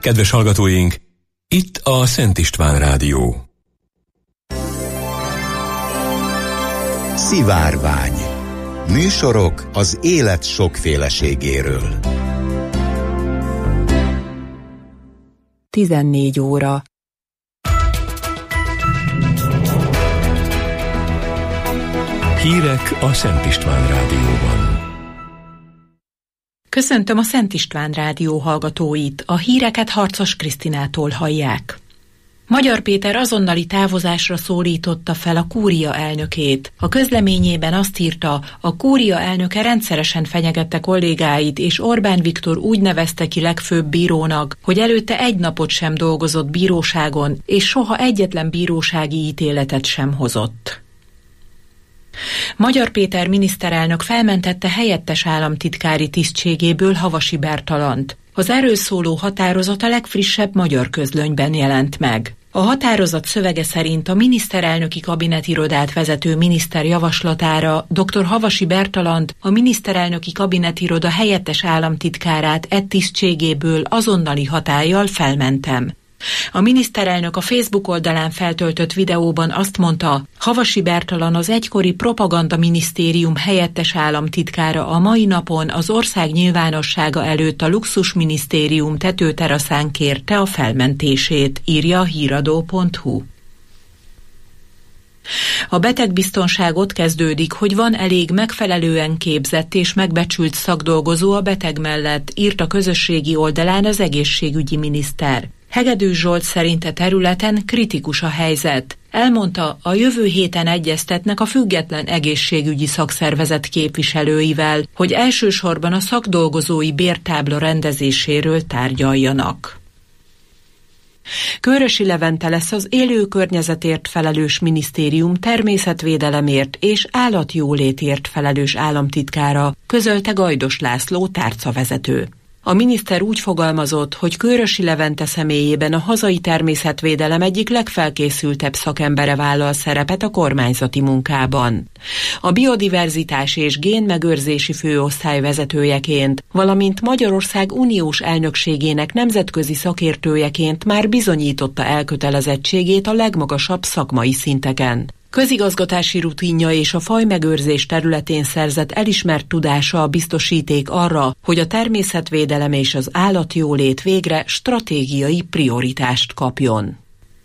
Kedves hallgatóink, itt a Szent István Rádió. Szivárvány. Műsorok az élet sokféleségéről. 14 óra. Hírek a Szent István Rádióban. Köszöntöm a Szent István Rádió hallgatóit, a híreket Harcos Krisztinától hallják. Magyar Péter azonnali távozásra szólította fel a kúria elnökét. A közleményében azt írta, a kúria elnöke rendszeresen fenyegette kollégáit, és Orbán Viktor úgy nevezte ki legfőbb bírónak, hogy előtte egy napot sem dolgozott bíróságon, és soha egyetlen bírósági ítéletet sem hozott. Magyar Péter miniszterelnök felmentette helyettes államtitkári tisztségéből Havasi Bertalant. Az erről szóló határozat a legfrissebb Magyar Közlönyben jelent meg. A határozat szövege szerint a miniszterelnöki kabinetirodát vezető miniszter javaslatára dr. Havasi Bertalant, a miniszterelnöki kabinetiroda helyettes államtitkárát tisztségéből azonnali hatállyal felmentem. A miniszterelnök a Facebook oldalán feltöltött videóban azt mondta, Havasi Bertalan az egykori propagandaminisztérium helyettes államtitkára a mai napon az ország nyilvánossága előtt a luxusminisztérium tetőteraszán kérte a felmentését, írja a híradó.hu. A betegbiztonság ott kezdődik, hogy van elég megfelelően képzett és megbecsült szakdolgozó a beteg mellett, írt a közösségi oldalán az egészségügyi miniszter. Hegedűs Zsolt szerint a területen kritikus a helyzet. Elmondta, a jövő héten egyeztetnek a független egészségügyi szakszervezet képviselőivel, hogy elsősorban a szakdolgozói bértábla rendezéséről tárgyaljanak. Kőrösi Levente lesz az élő környezetért felelős minisztérium természetvédelemért és állatjólétért felelős államtitkára, közölte Gajdos László tárcavezető. A miniszter úgy fogalmazott, hogy Kőrösi Levente személyében a hazai természetvédelem egyik legfelkészültebb szakembere vállal szerepet a kormányzati munkában. A biodiverzitás és génmegőrzési főosztály vezetőjeként, valamint Magyarország uniós elnökségének nemzetközi szakértőjeként már bizonyította elkötelezettségét a legmagasabb szakmai szinteken. Közigazgatási rutinja és a fajmegőrzés területén szerzett elismert tudása a biztosíték arra, hogy a természetvédelem és az állatjólét végre stratégiai prioritást kapjon.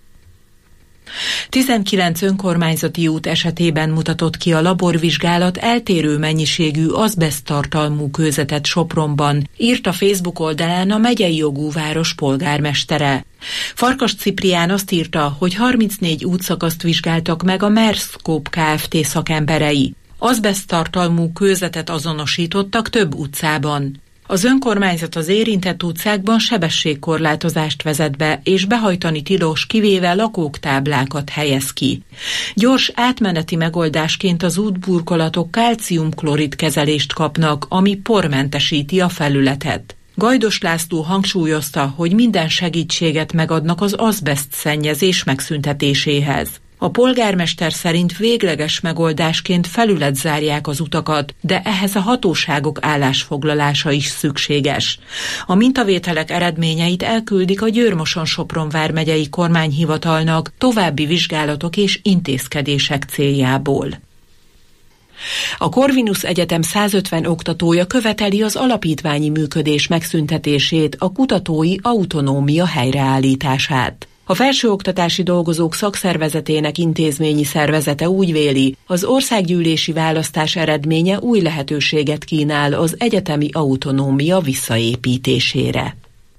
19 önkormányzati út esetében mutatott ki a laborvizsgálat eltérő mennyiségű azbeszttartalmú kőzetet Sopronban, írt a Facebook oldalán a megyei jogú város polgármestere. Farkas Ciprián azt írta, hogy 34 útszakaszt vizsgáltak meg a Merscope Kft. Szakemberei. Azbeszttartalmú kőzetet azonosítottak több utcában. Az önkormányzat az érintett utcákban sebességkorlátozást vezet be, és behajtani tilos, kivéve lakóktáblákat helyez ki. Gyors átmeneti megoldásként az útburkolatok kálciumklorid kezelést kapnak, ami pormentesíti a felületet. Gajdos László hangsúlyozta, hogy minden segítséget megadnak az azbeszt szennyezés megszüntetéséhez. A polgármester szerint végleges megoldásként felületzárják az utakat, de ehhez a hatóságok állásfoglalása is szükséges. A mintavételek eredményeit elküldik a Győr-Moson-Sopron vármegyei kormányhivatalnak további vizsgálatok és intézkedések céljából. A Corvinus Egyetem 150 oktatója követeli az alapítványi működés megszüntetését, a kutatói autonómia helyreállítását. A felsőoktatási dolgozók szakszervezetének intézményi szervezete úgy véli, az országgyűlési választás eredménye új lehetőséget kínál az egyetemi autonómia visszaépítésére.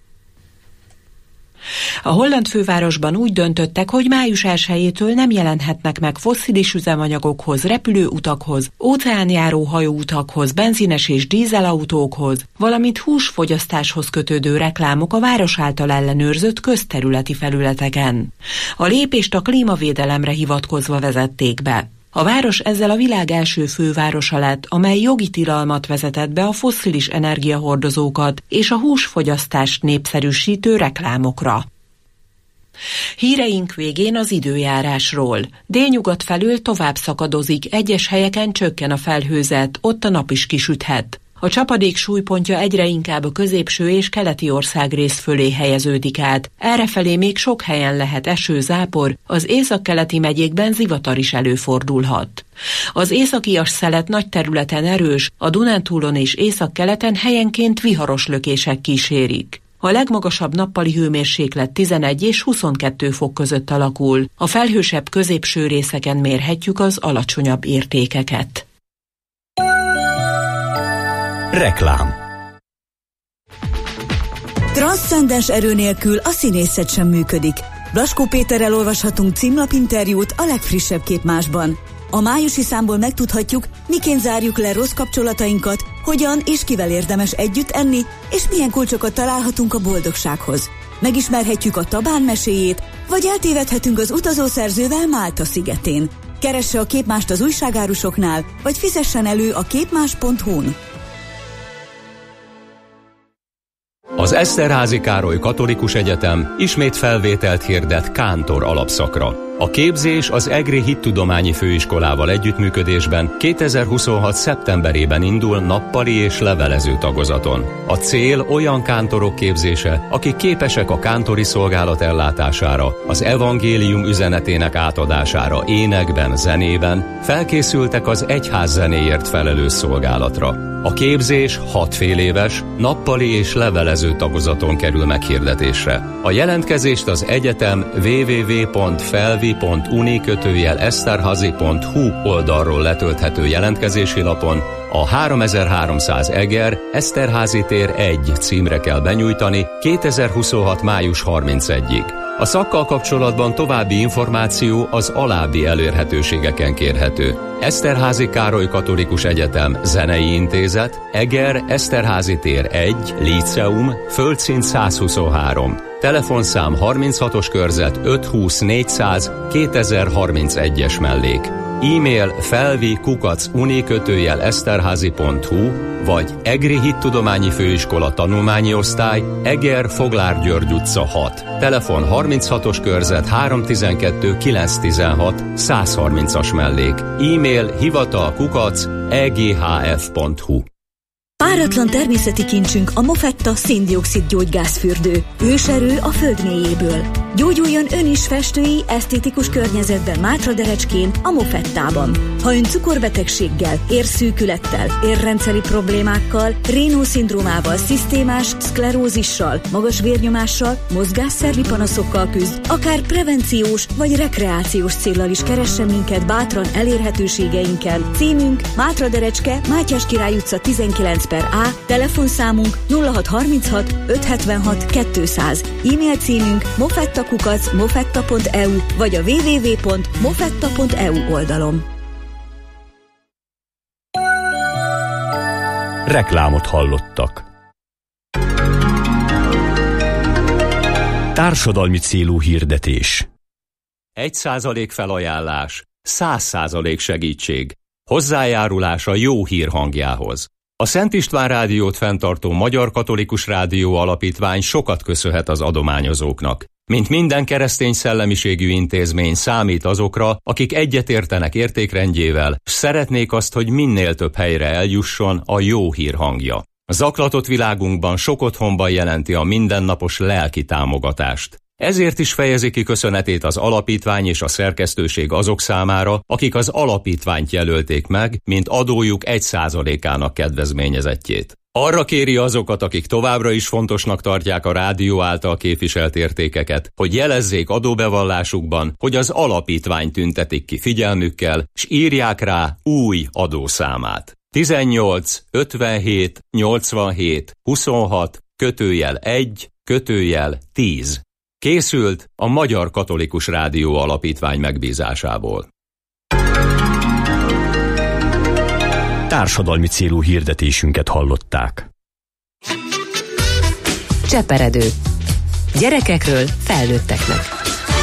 A holland fővárosban úgy döntöttek, hogy május 1-től nem jelenhetnek meg fosszilis üzemanyagokhoz, repülőutakhoz, óceánjáró hajóutakhoz, benzines és dízelautókhoz, valamint húsfogyasztáshoz kötődő reklámok a város által ellenőrzött közterületi felületeken. A lépést a klímavédelemre hivatkozva vezették be. A város ezzel a világ első fővárosa lett, amely jogi tilalmat vezetett be a fosszilis energiahordozókat és a húsfogyasztást népszerűsítő reklámokra. Híreink végén az időjárásról. Délnyugat felől tovább szakadozik, egyes helyeken csökken a felhőzet, ott a nap is kisüthet. A csapadék súlypontja egyre inkább a középső és keleti országrész fölé helyeződik át. Errefelé még sok helyen lehet eső, zápor, az északkeleti megyékben zivatar is előfordulhat. Az északias szelet nagy területen erős, a Dunántúlon és északkeleten helyenként viharos lökések kísérik. A legmagasabb nappali hőmérséklet 11 és 22 fok között alakul. A felhősebb középső részeken mérhetjük az alacsonyabb értékeket. Reklám. Transzcendens erő nélkül a színészet sem működik. Blaskó Péterrel olvashatunk címlapinterjút a legfrissebb Képmásban. A májusi számból megtudhatjuk, miként zárjuk le rossz kapcsolatainkat, hogyan és kivel érdemes együtt enni, és milyen kulcsokat találhatunk a boldogsághoz. Megismerhetjük a Tabán meséjét, vagy eltévedhetünk az utazószerzővel Málta szigetén. Keresse a Képmást az újságárusoknál, vagy fizessen elő a képmás.hu-n. Az Eszterházy Károly Katolikus Egyetem ismét felvételt hirdet kántor alapszakra. A képzés az EGRI Hittudományi Főiskolával együttműködésben 2026. szeptemberében indul nappali és levelező tagozaton. A cél olyan kántorok képzése, akik képesek a kántori szolgálat ellátására, az evangélium üzenetének átadására énekben, zenében, felkészültek az egyház zenéért felelős szolgálatra. A képzés 6 féléves, nappali és levelező tagozaton kerül meghirdetésre. A jelentkezést az egyetem www.felvi.uni/eszterhazy.hu oldalról letölthető jelentkezési lapon a 3300 Eger, Eszterházy tér 1 címre kell benyújtani 2026. május 31-ig. A szakkal kapcsolatban további információ az alábbi elérhetőségeken kérhető. Eszterházy Károly Katolikus Egyetem Zenei Intézet, Eger, Eszterházy tér 1, Líceum, Földszint 123. Telefonszám 36-os körzet 520 400 2031-es mellék. E-mail felvi@uni/eszterházy.hu vagy EGRI Hittudományi Főiskola Tanulmányi Osztály, Eger, Foglár György utca 6. Telefon 36-os körzet 312 916 130-as mellék. E-mail hivatal@eghf.hu. Páratlan természeti kincsünk a Mofetta szén-dioxid gyógygázfürdő. Őserő a föld mélyéből. Gyógyuljon ön is festői, esztétikus környezetben Mátraderecskén, a Mofettában. Ha ön cukorbetegséggel, érszűkülettel, érrendszeri problémákkal, Raynaud-szindrómával, szisztémás szklerózissal, magas vérnyomással, mozgásszervi panaszokkal küzd, akár prevenciós vagy rekreációs céllal is keressen minket bátran elérhetőségeinken. Címünk Mátraderecske, Mátyás Király utca 19/A, telefonszámunk 0636 576 200, e-mail címünk mofetta@mofetta.eu vagy a www.mofetta.eu oldalon. Reklámot hallottak. Társadalmi célú hirdetés. 1% felajánlás, 100% segítség. Hozzájárulás a jó hír hangjához. A Szent István Rádiót fenntartó Magyar Katolikus Rádió Alapítvány sokat köszönhet az adományozóknak. Mint minden keresztény szellemiségű intézmény számít azokra, akik egyetértenek értékrendjével, s szeretnék azt, hogy minél több helyre eljusson a jó hír hangja. A zaklatott világunkban sok otthonban jelenti a mindennapos lelki támogatást. Ezért is fejezi ki köszönetét az alapítvány és a szerkesztőség azok számára, akik az alapítványt jelölték meg, mint adójuk 1%-ának kedvezményezettjét. Arra kéri azokat, akik továbbra is fontosnak tartják a rádió által képviselt értékeket, hogy jelezzék adóbevallásukban, hogy az alapítvány tüntetik ki figyelmükkel, s írják rá új adószámát. 18 57 87 26 /1 /10. Készült a Magyar Katolikus Rádió Alapítvány megbízásából. Társadalmi célú hirdetésünket hallották. Cseperedő. Gyerekekről felnőtteknek.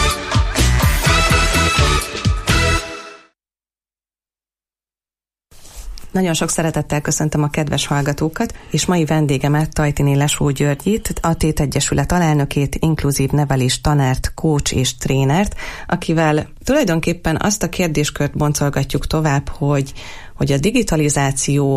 Nagyon sok szeretettel köszöntöm a kedves hallgatókat, és mai vendégemet, Tajtini Lesó Györgyit, a Tét Egyesület alelnökét, inkluzív nevelés tanárt, coach és trénert, akivel tulajdonképpen azt a kérdéskört boncolgatjuk tovább, hogy a digitalizáció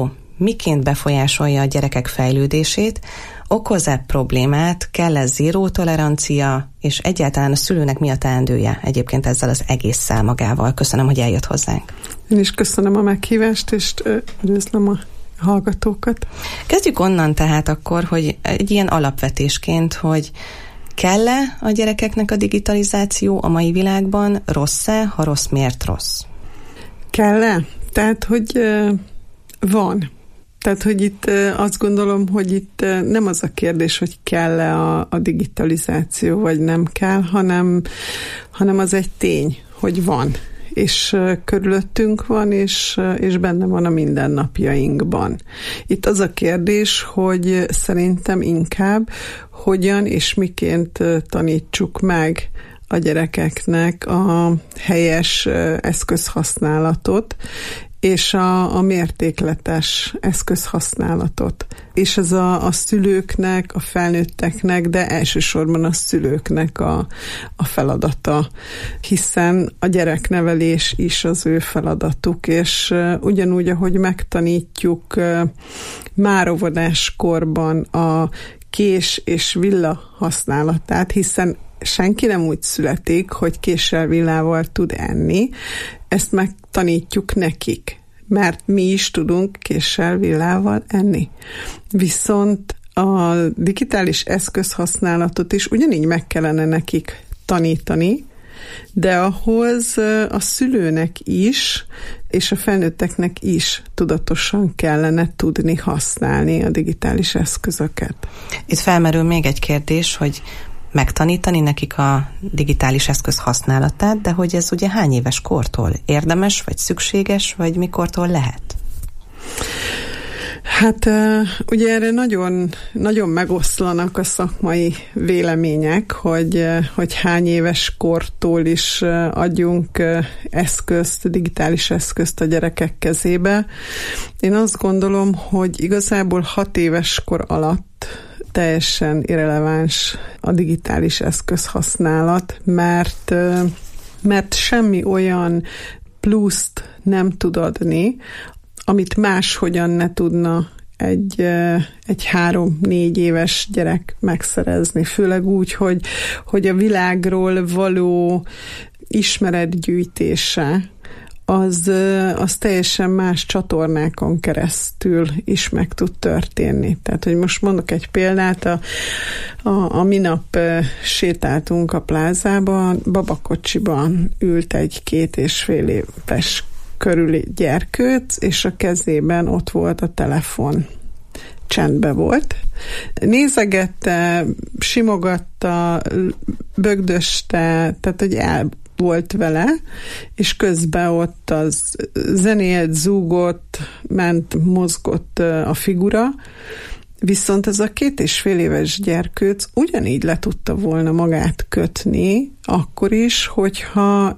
miként befolyásolja a gyerekek fejlődését, okoz-e problémát, kell-e zéró tolerancia, és egyáltalán a szülőnek mi a teendője egyébként ezzel az egésszel magával? Köszönöm, hogy eljött hozzánk. Én is köszönöm a meghívást, és üdvözlöm a hallgatókat. Kezdjük onnan tehát akkor, hogy egy ilyen alapvetésként, hogy kell-e a gyerekeknek a digitalizáció a mai világban, rossz-e, ha rossz, miért rossz? Kell-e? Tehát, hogy van. Tehát, hogy itt azt gondolom, hogy itt nem az a kérdés, hogy kell-e a digitalizáció, vagy nem kell, hanem az egy tény, hogy van. És körülöttünk van, és benne van a mindennapjainkban. Itt az a kérdés, hogy szerintem inkább hogyan és miként tanítsuk meg a gyerekeknek a helyes eszközhasználatot, és a mértékletes eszközhasználatot. És ez a szülőknek, a felnőtteknek, de elsősorban a szülőknek a feladata, hiszen a gyereknevelés is az ő feladatuk, és ugyanúgy, ahogy megtanítjuk már óvodáskorban a kés és villa használatát, hiszen senki nem úgy születik, hogy késsel, villával tud enni. Ezt megtanítjuk nekik, mert mi is tudunk késsel, villával enni. Viszont a digitális eszközhasználatot is ugyanígy meg kellene nekik tanítani, de ahhoz a szülőnek is, és a felnőtteknek is tudatosan kellene tudni használni a digitális eszközöket. Itt felmerül még egy kérdés, hogy megtanítani nekik a digitális eszköz használatát, de hogy ez ugye hány éves kortól érdemes, vagy szükséges, vagy mikortól lehet? Hát ugye erre nagyon, nagyon megoszlanak a szakmai vélemények, hogy hány éves kortól is adjunk eszközt, digitális eszközt a gyerekek kezébe. Én azt gondolom, hogy igazából 6 éves kor alatt teljesen irreleváns a digitális eszközhasználat, mert semmi olyan pluszt nem tud adni, amit máshogyan ne tudna egy 3-4 éves gyerek megszerezni. Főleg úgy, hogy a világról való ismeretgyűjtése az teljesen más csatornákon keresztül is meg tud történni. Tehát, hogy most mondok egy példát, a minap sétáltunk a plázában, babakocsiban ült egy 2,5 éves körüli gyerkőc, és a kezében ott volt a telefon. Csendbe volt. Nézegette, simogatta, bögdöste, tehát, hogy volt vele, és közben ott az zenélt, zúgott, ment, mozgott a figura, viszont ez a 2,5 éves gyerkőc ugyanígy le tudta volna magát kötni, akkor is, hogyha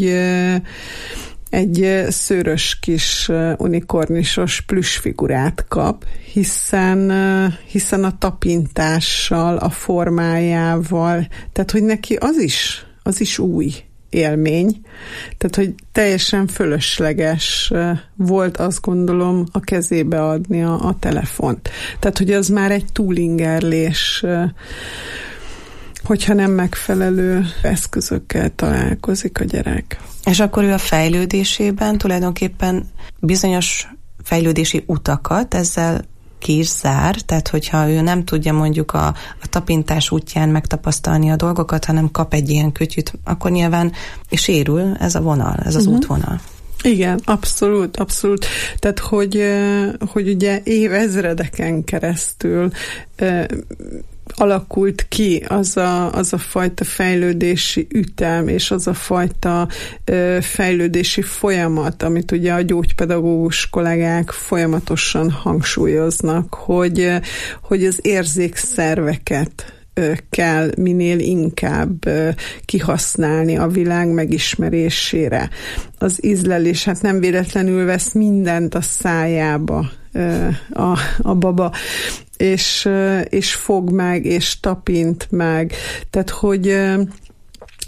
egy szőrös kis unikornisos plüssfigurát kap, hiszen a tapintással, a formájával, tehát hogy neki az is új élmény, tehát hogy teljesen fölösleges volt, azt gondolom, a kezébe adni a telefont. Tehát, hogy az már egy túlingerlés, hogyha nem megfelelő eszközökkel találkozik a gyerek. És akkor ő a fejlődésében tulajdonképpen bizonyos fejlődési utakat ezzel ki is zár, tehát hogyha ő nem tudja mondjuk a tapintás útján megtapasztalni a dolgokat, hanem kap egy ilyen kütyüt, akkor nyilván sérül ez a vonal, ez az útvonal. Igen, abszolút. Tehát, hogy ugye évezredeken keresztül alakult ki az a fajta fejlődési ütem, és az a fajta fejlődési folyamat, amit ugye a gyógypedagógus kollégák folyamatosan hangsúlyoznak, hogy az érzékszerveket kell minél inkább kihasználni a világ megismerésére. Az ízlelés, hát nem véletlenül vesz mindent a szájába a baba, és fog meg, és tapint meg. Tehát, hogy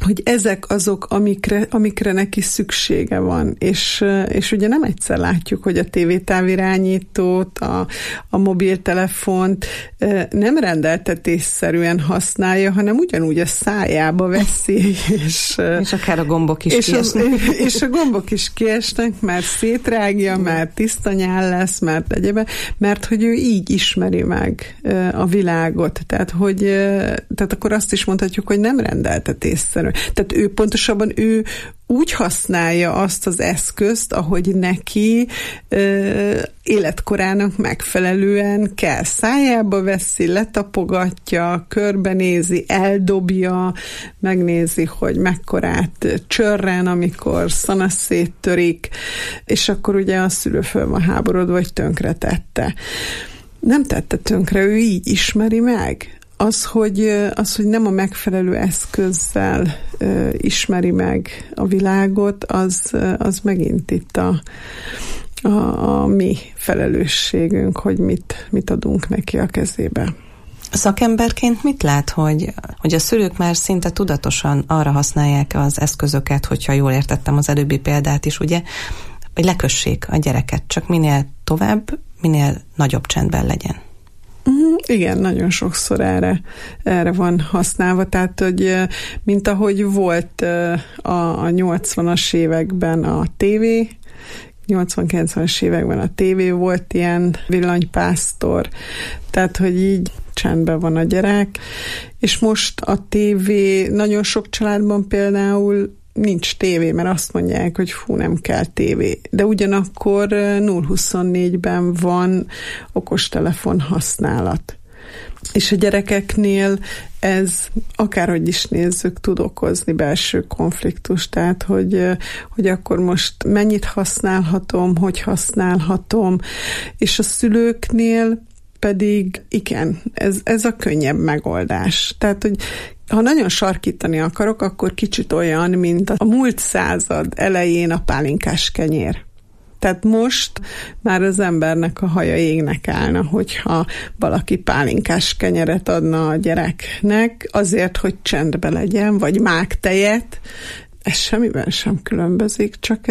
hogy ezek azok, amikre neki szüksége van. És ugye nem egyszer látjuk, hogy a tévétávirányítót, a mobiltelefont nem rendeltetésszerűen használja, hanem ugyanúgy a szájába veszi, és akár a gombok is kiesnek. És a gombok is kiesnek, mert szétrágja, mert tiszta nyál lesz, mert hogy ő így ismeri meg a világot. Tehát akkor azt is mondhatjuk, hogy nem rendeltetésszerű. Tehát pontosabban ő úgy használja azt az eszközt, ahogy neki életkorának megfelelően kell. Szájába veszi, letapogatja, körbenézi, eldobja, megnézi, hogy mekkorát csörren, amikor szanaszét törik, és akkor ugye a szülő föl van háborodva, vagy tönkretette. Nem tette tönkre, ő így ismeri meg. Az, hogy nem a megfelelő eszközzel ismeri meg a világot, az megint itt a mi felelősségünk, hogy mit adunk neki a kezébe. Szakemberként mit lát, hogy a szülők már szinte tudatosan arra használják az eszközöket, hogyha jól értettem az előbbi példát is, ugye, hogy lekössék a gyereket, csak minél tovább, minél nagyobb csendben legyen. Igen, nagyon sokszor erre van használva, tehát, hogy mint ahogy volt a 80-as években a tévé, 80-90-es években a tévé volt ilyen villanypásztor, tehát, hogy így csendben van a gyerek, és most a tévé, nagyon sok családban például nincs tévé, mert azt mondják, hogy nem kell tévé. De ugyanakkor 0-24-ben van okostelefon használat. És a gyerekeknél ez, akárhogy is nézzük, tud okozni belső konfliktust. Tehát, hogy akkor most mennyit használhatom, hogy használhatom. És a szülőknél pedig igen, ez a könnyebb megoldás. Tehát, hogy ha nagyon sarkítani akarok, akkor kicsit olyan, mint a múlt század elején a pálinkás kenyér. Tehát most már az embernek a haja égnek állna, hogyha valaki pálinkás kenyeret adna a gyereknek, azért, hogy csendbe legyen, vagy mágtejet. Ez semmiben sem különbözik, csak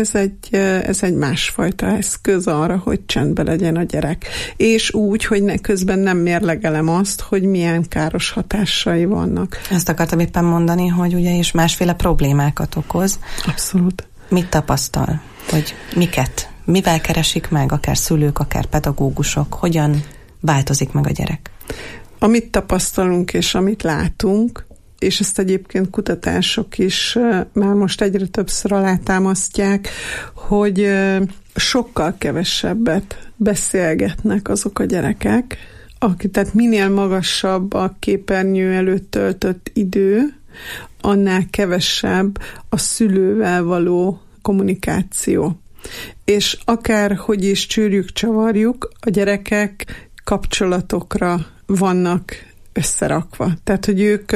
ez egy másfajta eszköz arra, hogy csendben legyen a gyerek. És úgy, hogy közben nem mérlegelem azt, hogy milyen káros hatásai vannak. Ezt akartam éppen mondani, hogy ugye is másféle problémákat okoz. Abszolút. Mit tapasztal? Hogy miket? Mivel keresik meg, akár szülők, akár pedagógusok? Hogyan változik meg a gyerek? Amit tapasztalunk és amit látunk, és ezt egyébként kutatások is már most egyre többször alátámasztják, hogy sokkal kevesebbet beszélgetnek azok a gyerekek, tehát minél magasabb a képernyő előtt töltött idő, annál kevesebb a szülővel való kommunikáció. És akárhogy is csűrjük, csavarjuk, a gyerekek kapcsolatokra vannak összerakva. Tehát, hogy ők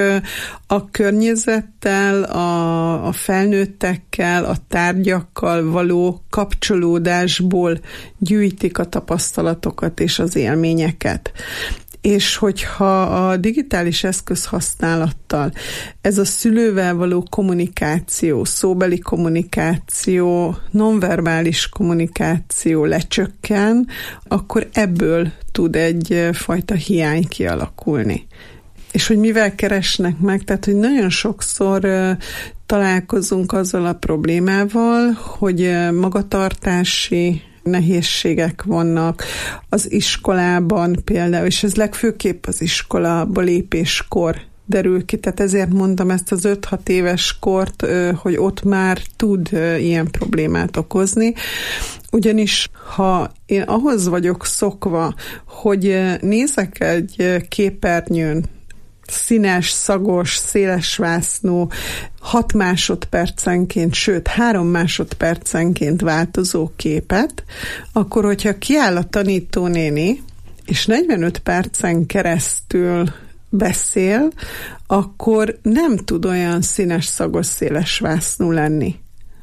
a környezettel, a felnőttekkel, a tárgyakkal való kapcsolódásból gyűjtik a tapasztalatokat és az élményeket. És hogyha a digitális eszköz használattal ez a szülővel való kommunikáció, szóbeli kommunikáció, nonverbális kommunikáció lecsökken, akkor ebből tud egyfajta hiány kialakulni. És hogy mivel keresnek meg, tehát hogy nagyon sokszor találkozunk azzal a problémával, hogy magatartási nehézségek vannak az iskolában például, és ez legfőképp az iskolába lépéskor derül ki, tehát ezért mondtam ezt az 5-6 éves kort, hogy ott már tud ilyen problémát okozni, ugyanis ha én ahhoz vagyok szokva, hogy nézek egy képernyőn színes, szagos, szélesvásznú, 6 másodpercenként, sőt 3 másodpercenként változó képet, akkor, hogyha kiáll a tanítónéni, és 45 percen keresztül beszél, akkor nem tud olyan színes, szagos, szélesvásznú lenni,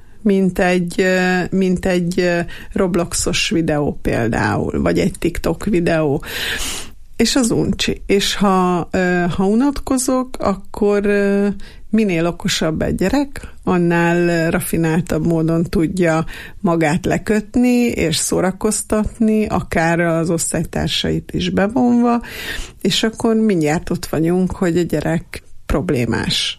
mint egy Robloxos videó például, vagy egy TikTok videó. És az uncsi. És ha unatkozok, akkor minél okosabb egy gyerek, annál rafináltabb módon tudja magát lekötni és szórakoztatni, akár az osztálytársait is bevonva, és akkor mindjárt ott vagyunk, hogy a gyerek problémás.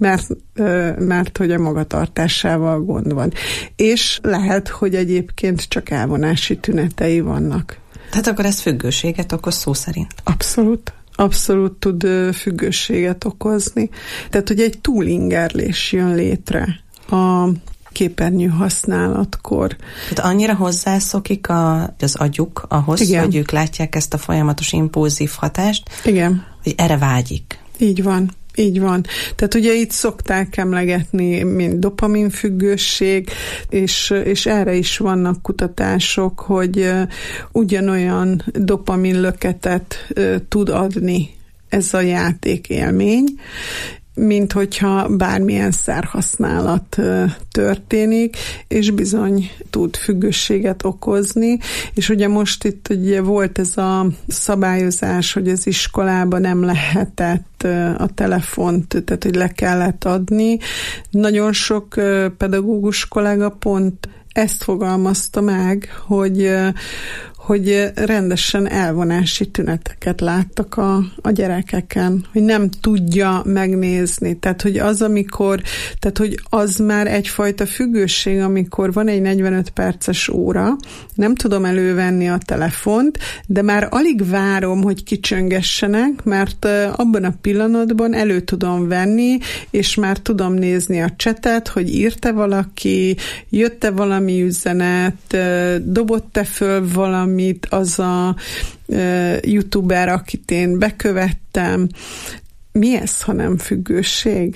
Mert hogy a magatartásával gond van. És lehet, hogy egyébként csak elvonási tünetei vannak. Tehát akkor ez függőséget okoz szó szerint? Abszolút tud függőséget okozni. Tehát, hogy egy túlingerlés jön létre a képernyő használatkor. Tehát annyira hozzászokik az agyuk ahhoz, igen, hogy ők látják ezt a folyamatos impulzív hatást, igen, hogy erre vágyik. Így van. Így van. Tehát ugye itt szokták emlegetni, mint dopaminfüggőség, és erre is vannak kutatások, hogy ugyanolyan dopaminlöketet tud adni ez a játékélmény, mint hogyha bármilyen szerhasználat történik, és bizony tud függőséget okozni, és ugye most itt ugye volt ez a szabályozás, hogy az iskolában nem lehetett a telefont, tehát hogy le kellett adni. Nagyon sok pedagógus kollega pont ezt fogalmazta meg, hogy rendesen elvonási tüneteket láttak a gyerekeken, hogy nem tudja megnézni. Tehát, hogy hogy az már egyfajta függőség, amikor van egy 45 perces óra, nem tudom elővenni a telefont, de már alig várom, hogy kicsöngessenek, mert abban a pillanatban elő tudom venni, és már tudom nézni a csetet, hogy írt-e valaki, jött-e valami üzenet, dobott-e föl valamit, az a youtuber, akit én bekövettem. Mi ez, ha nem függőség?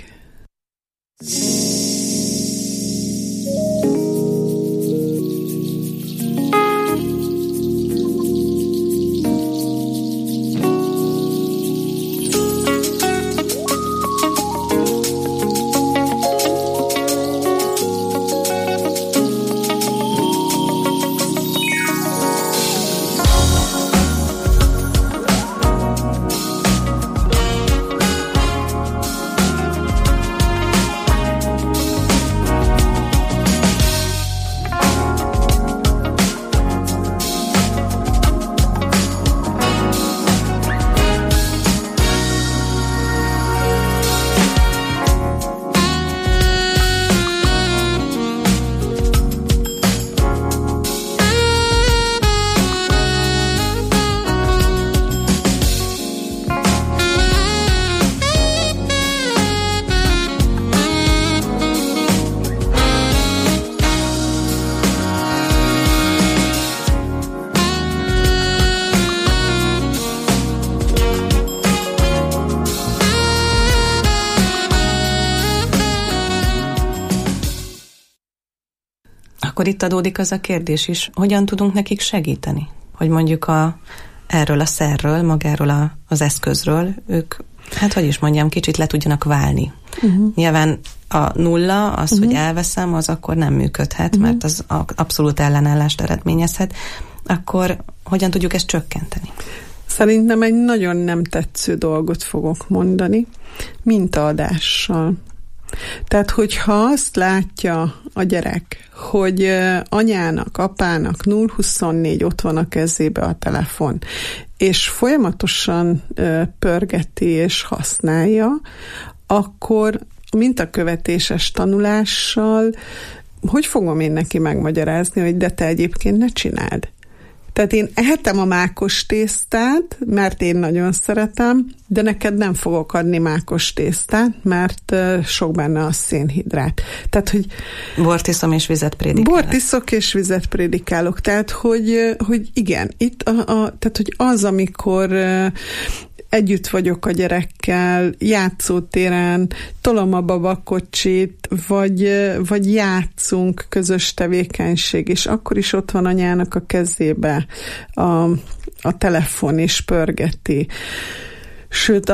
Akkor itt adódik az a kérdés is, hogyan tudunk nekik segíteni? Hogy mondjuk erről a szerről, magáról az eszközről, ők, hát hogy is mondjam, kicsit le tudjanak válni. Nyilván a nulla, az, hogy elveszem, az akkor nem működhet, mert az abszolút ellenállást eredményezhet. Akkor hogyan tudjuk ezt csökkenteni? Szerintem egy nagyon nem tetsző dolgot fogok mondani, mintaadással. Tehát, hogyha azt látja a gyerek, hogy anyának, apának 0-24 ott van a kezébe a telefon, és folyamatosan pörgeti és használja, akkor mintakövetéses tanulással hogy fogom én neki megmagyarázni, hogy de te egyébként ne csináld. Tehát én ehetem a mákos tésztát, mert én nagyon szeretem, de neked nem fogok adni mákos tésztát, mert sok benne a szénhidrát. Tehát, hogy bort iszom és vizet prédikálok. Bort iszok és vizet prédikálok. Tehát, hogy igen, itt tehát, hogy az, amikor együtt vagyok a gyerekkel, játszótéren, tolom a babakocsit, vagy játszunk, közös tevékenység, és akkor is ott van anyának a kezébe a telefon, és pörgeti. Sőt,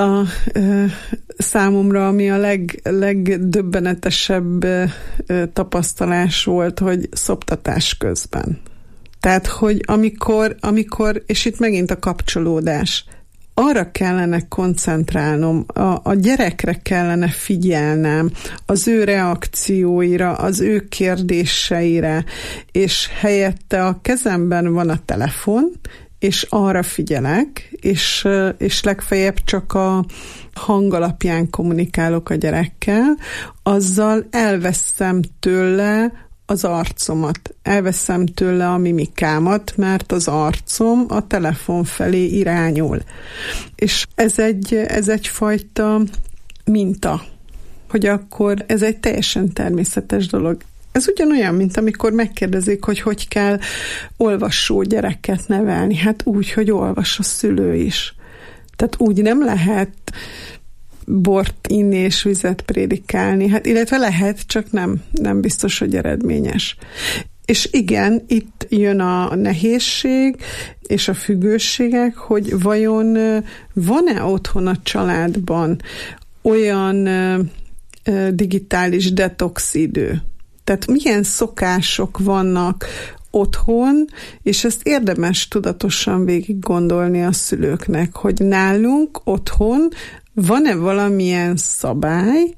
számomra, ami a legdöbbenetesebb tapasztalás volt, hogy szoptatás közben. Tehát, hogy amikor, és itt megint a kapcsolódás, arra kellene koncentrálnom, a gyerekre kellene figyelnem, az ő reakcióira, az ő kérdéseire, és helyette a kezemben van a telefon, és arra figyelek, és legfeljebb csak a hang alapján kommunikálok a gyerekkel, azzal elveszem tőle az arcomat, elveszem tőle a mimikámat, mert az arcom a telefon felé irányul. És ez egyfajta minta, hogy akkor ez egy teljesen természetes dolog. Ez ugyanolyan, mint amikor megkérdezik, hogy kell olvasó gyereket nevelni. Hát úgy, hogy olvas a szülő is. Tehát úgy nem lehet bort inni és vizet prédikálni. Hát illetve lehet, csak nem biztos, hogy eredményes. És igen, itt jön a nehézség és a függőségek, hogy vajon van-e otthon a családban olyan digitális detox idő? Tehát milyen szokások vannak otthon, és ezt érdemes tudatosan végig gondolni a szülőknek, hogy nálunk otthon van-e valamilyen szabály,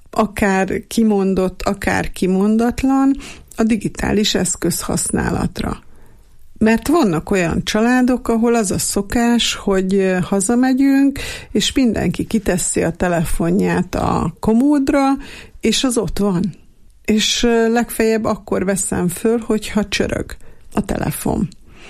akár kimondott, akár kimondatlan, a digitális eszköz használatra. Mert vannak olyan családok, ahol az a szokás, hogy hazamegyünk, és mindenki kiteszi a telefonját a komódra, és az ott van. És legfeljebb akkor veszem föl, hogyha csörög a telefon.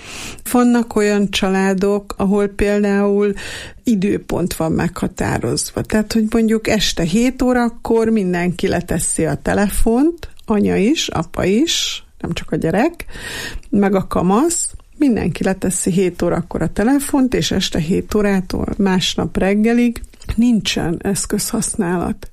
Vannak olyan családok, ahol például időpont van meghatározva. Tehát, hogy mondjuk este 7 órakor mindenki leteszi a telefont, anya is, apa is, nem csak a gyerek, meg a kamasz, mindenki leteszi 7 órakor a telefont, és este 7 órától másnap reggelig nincsen eszközhasználat.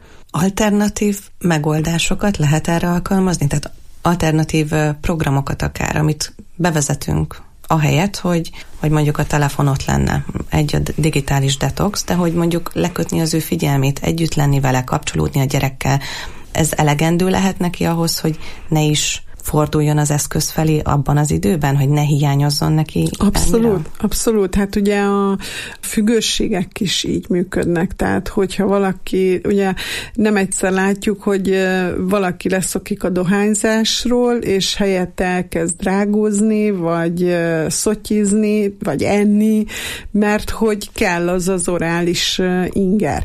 Alternatív megoldásokat lehet erre alkalmazni? Tehát alternatív programokat akár, amit bevezetünk ahelyett, hogy mondjuk a telefon ott lenne, egy a digitális detox, de hogy mondjuk lekötni az ő figyelmét, együtt lenni vele, kapcsolódni a gyerekkel. Ez elegendő lehet neki ahhoz, hogy ne is forduljon az eszköz felé abban az időben, hogy ne hiányozzon neki? Abszolút. Hát ugye a függőségek is így működnek, tehát hogyha valaki, ugye nem egyszer látjuk, hogy valaki leszokik a dohányzásról, és helyette elkezd drágózni, vagy szotyizni, vagy enni, mert hogy kell az orális inger.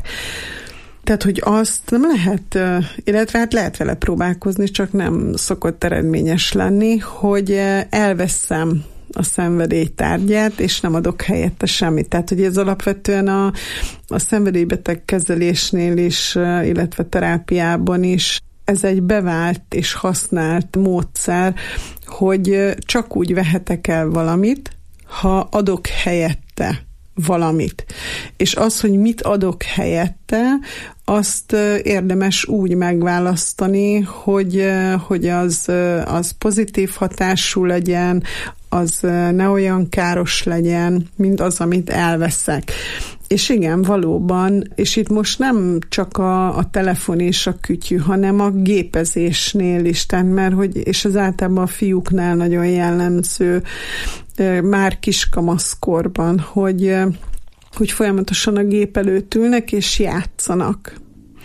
Tehát, hogy azt nem lehet, illetve hát lehet vele próbálkozni, csak nem szokott eredményes lenni, hogy elveszem a szenvedélytárgyát, és nem adok helyette semmit. Tehát, hogy ez alapvetően a szenvedélybeteg kezelésnél is, illetve terápiában is ez egy bevált és használt módszer, hogy csak úgy vehetek el valamit, ha adok helyette valamit. És az, hogy mit adok helyette, azt érdemes úgy megválasztani, hogy az pozitív hatású legyen, az ne olyan káros legyen, mint az, amit elveszek. És igen, valóban, és itt most nem csak a telefon és a kütyű, hanem a gépezésnél is, mert és ez általában a fiúknál nagyon jellemző, már kiskamaszkorban, hogy folyamatosan a gép előtt ülnek és játszanak.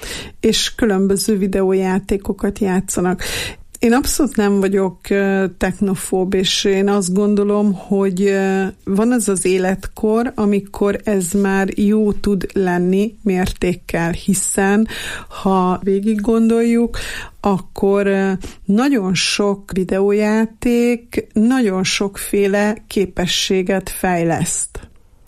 És különböző videójátékokat játszanak. Én abszolút nem vagyok technofób, és én azt gondolom, hogy van az az életkor, amikor ez már jó tud lenni mértékkel, hiszen ha végig gondoljuk, akkor nagyon sok videójáték nagyon sokféle képességet fejleszt,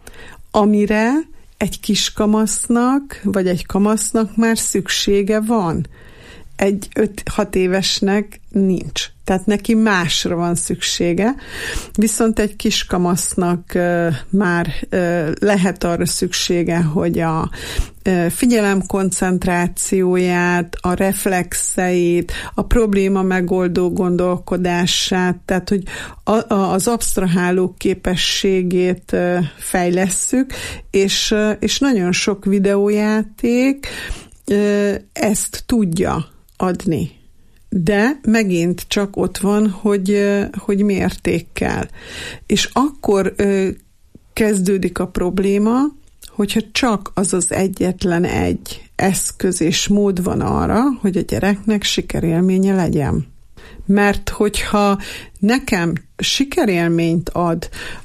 amire egy kiskamasznak, vagy egy kamasznak már szüksége van. Egy 5-6 évesnek nincs. Tehát neki másra van szüksége, viszont egy kiskamasznak már lehet arra szüksége, hogy a figyelem koncentrációját, a reflexeit, a probléma megoldó gondolkodását, tehát hogy az absztraháló képességét fejlesszük, és nagyon sok videójáték ezt tudja adni. De megint csak ott van, hogy mértékkel. És akkor kezdődik a probléma, hogyha csak az egyetlen egy eszköz és mód van arra, hogy a gyereknek sikerélménye legyen. Mert hogyha nekem sikerélményt ad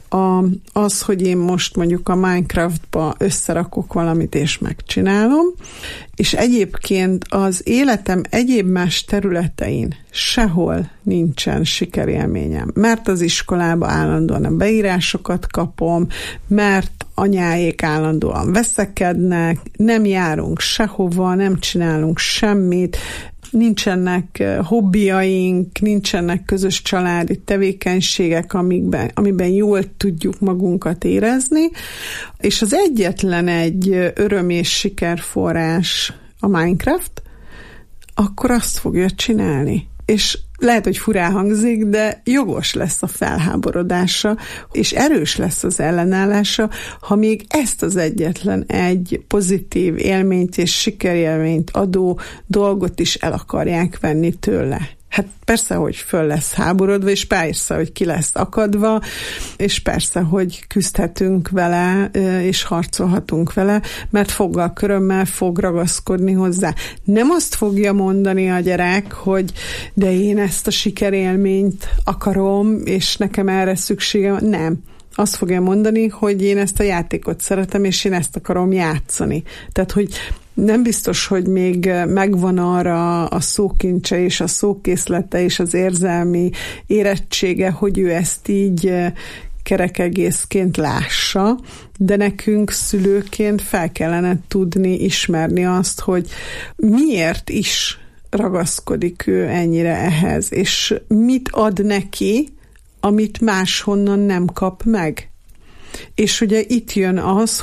az, hogy én most mondjuk a Minecraftba összerakok valamit és megcsinálom, és egyébként az életem egyéb más területein sehol nincsen sikerélményem, mert az iskolába állandóan a beírásokat kapom, mert anyáék állandóan veszekednek, nem járunk sehova, nem csinálunk semmit, nincsenek hobbiaink, nincsenek közös családi tevékenységek, amiben jól tudjuk magunkat érezni, és az egyetlen egy öröm és sikerforrás a Minecraft, akkor azt fogja csinálni. És lehet, hogy furán hangzik, de jogos lesz a felháborodása, és erős lesz az ellenállása, ha még ezt az egyetlen egy pozitív élményt és sikerélményt adó dolgot is el akarják venni tőle. Hát persze, hogy föl lesz háborodva, és persze, hogy ki lesz akadva, és persze, hogy küzdhetünk vele, és harcolhatunk vele, mert foggal körömmel fog ragaszkodni hozzá. Nem azt fogja mondani a gyerek, hogy de én ezt a sikerélményt akarom, és nekem erre szükségem. Nem. Azt fogja mondani, hogy én ezt a játékot szeretem, és én ezt akarom játszani. Tehát, hogy nem biztos, hogy még megvan arra a szókincse és a szókészlete és az érzelmi érettsége, hogy ő ezt így kerek egészként lássa, de nekünk szülőként fel kellene tudni ismerni azt, hogy miért is ragaszkodik ő ennyire ehhez, és mit ad neki, amit máshonnan nem kap meg. És ugye itt jön az,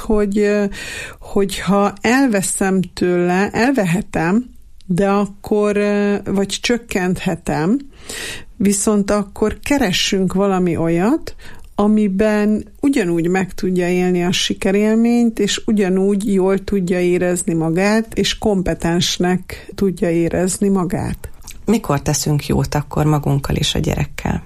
hogy ha elveszem tőle, elvehetem, de akkor, vagy csökkenthetem, viszont akkor keressünk valami olyat, amiben ugyanúgy meg tudja élni a sikerélményt, és ugyanúgy jól tudja érezni magát, és kompetensnek tudja érezni magát. Mikor teszünk jót akkor magunkkal és a gyerekkel?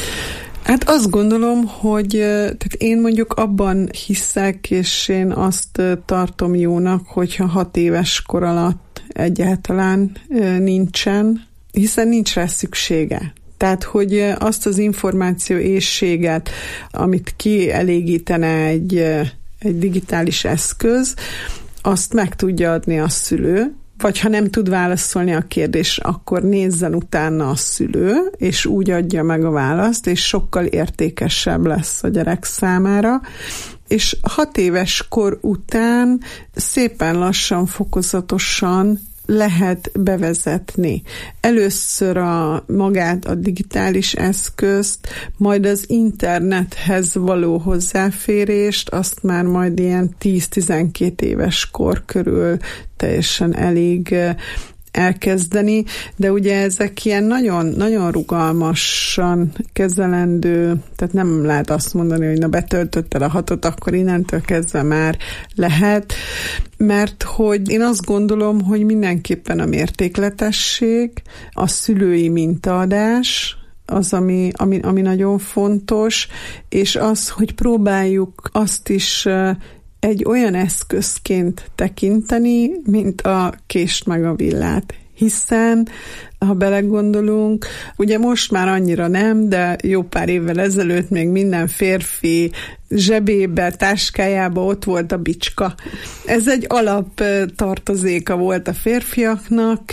Hát azt gondolom, hogy tehát én mondjuk abban hiszek, és én azt tartom jónak, hogyha 6 éves kor alatt egyáltalán nincsen, hiszen nincs rá szüksége. Tehát, hogy azt az információ éhséget, amit kielégítene egy digitális eszköz, azt meg tudja adni a szülő, vagy ha nem tud válaszolni a kérdés, akkor nézzen utána a szülő, és úgy adja meg a választ, és sokkal értékesebb lesz a gyerek számára. És 6 éves kor után szépen lassan, fokozatosan lehet bevezetni. Először magát a digitális eszközt, majd az internethez való hozzáférést, azt már majd ilyen 10-12 éves kor körül teljesen elég elkezdeni, de ugye ezek ilyen nagyon, nagyon rugalmasan kezelendő, tehát nem lehet azt mondani, hogy na betöltötted a 6, akkor innentől kezdve már lehet, mert hogy én azt gondolom, hogy mindenképpen a mértékletesség, a szülői mintaadás, az, ami nagyon fontos, és az, hogy próbáljuk azt is egy olyan eszközként tekinteni, mint a kést meg a villát. Hiszen, ha belegondolunk, ugye most már annyira nem, de jó pár évvel ezelőtt még minden férfi zsebébe, táskájába ott volt a bicska. Ez egy alaptartozéka volt a férfiaknak,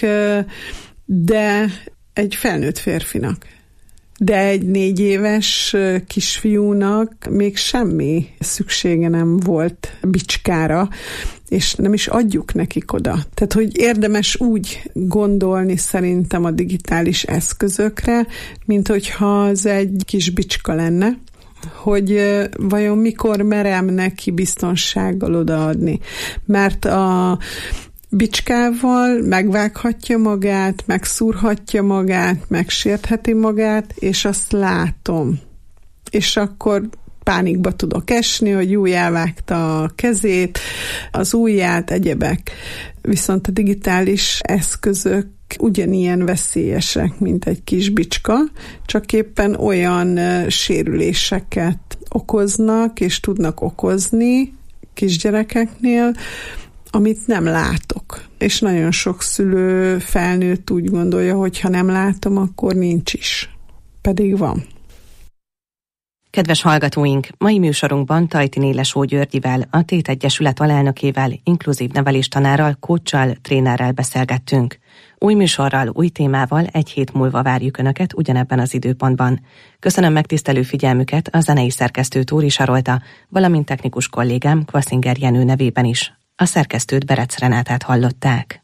de egy felnőtt férfinak. De egy 4 éves kisfiúnak még semmi szüksége nem volt bicskára, és nem is adjuk nekik oda. Tehát, hogy érdemes úgy gondolni szerintem a digitális eszközökre, mint hogyha az egy kis bicska lenne, hogy vajon mikor merem neki biztonsággal odaadni. Mert a bicskával megvághatja magát, megszúrhatja magát, megsértheti magát, és azt látom. És akkor pánikba tudok esni, hogy elvágta a kezét, az ujját, egyebek. Viszont a digitális eszközök ugyanilyen veszélyesek, mint egy kis bicska, csak éppen olyan sérüléseket okoznak, és tudnak okozni kisgyerekeknél, amit nem látok. És nagyon sok szülő felnőtt úgy gondolja, hogy ha nem látom, akkor nincs is. Pedig van. Kedves hallgatóink, mai műsorunkban Tajtini Lesó Györgyivel, a Tét Egyesület alelnökével, inkluzív neveléstanárral, coachsal, trénerrel beszélgettünk. Új műsorral, új témával egy hét múlva várjuk Önöket ugyanebben az időpontban. Köszönöm megtisztelő figyelmüket a zenei szerkesztő Tóri Sarolta, valamint technikus kollégám Kvaszinger Jenő nevében is. A szerkesztőt Berec Renátát hallották.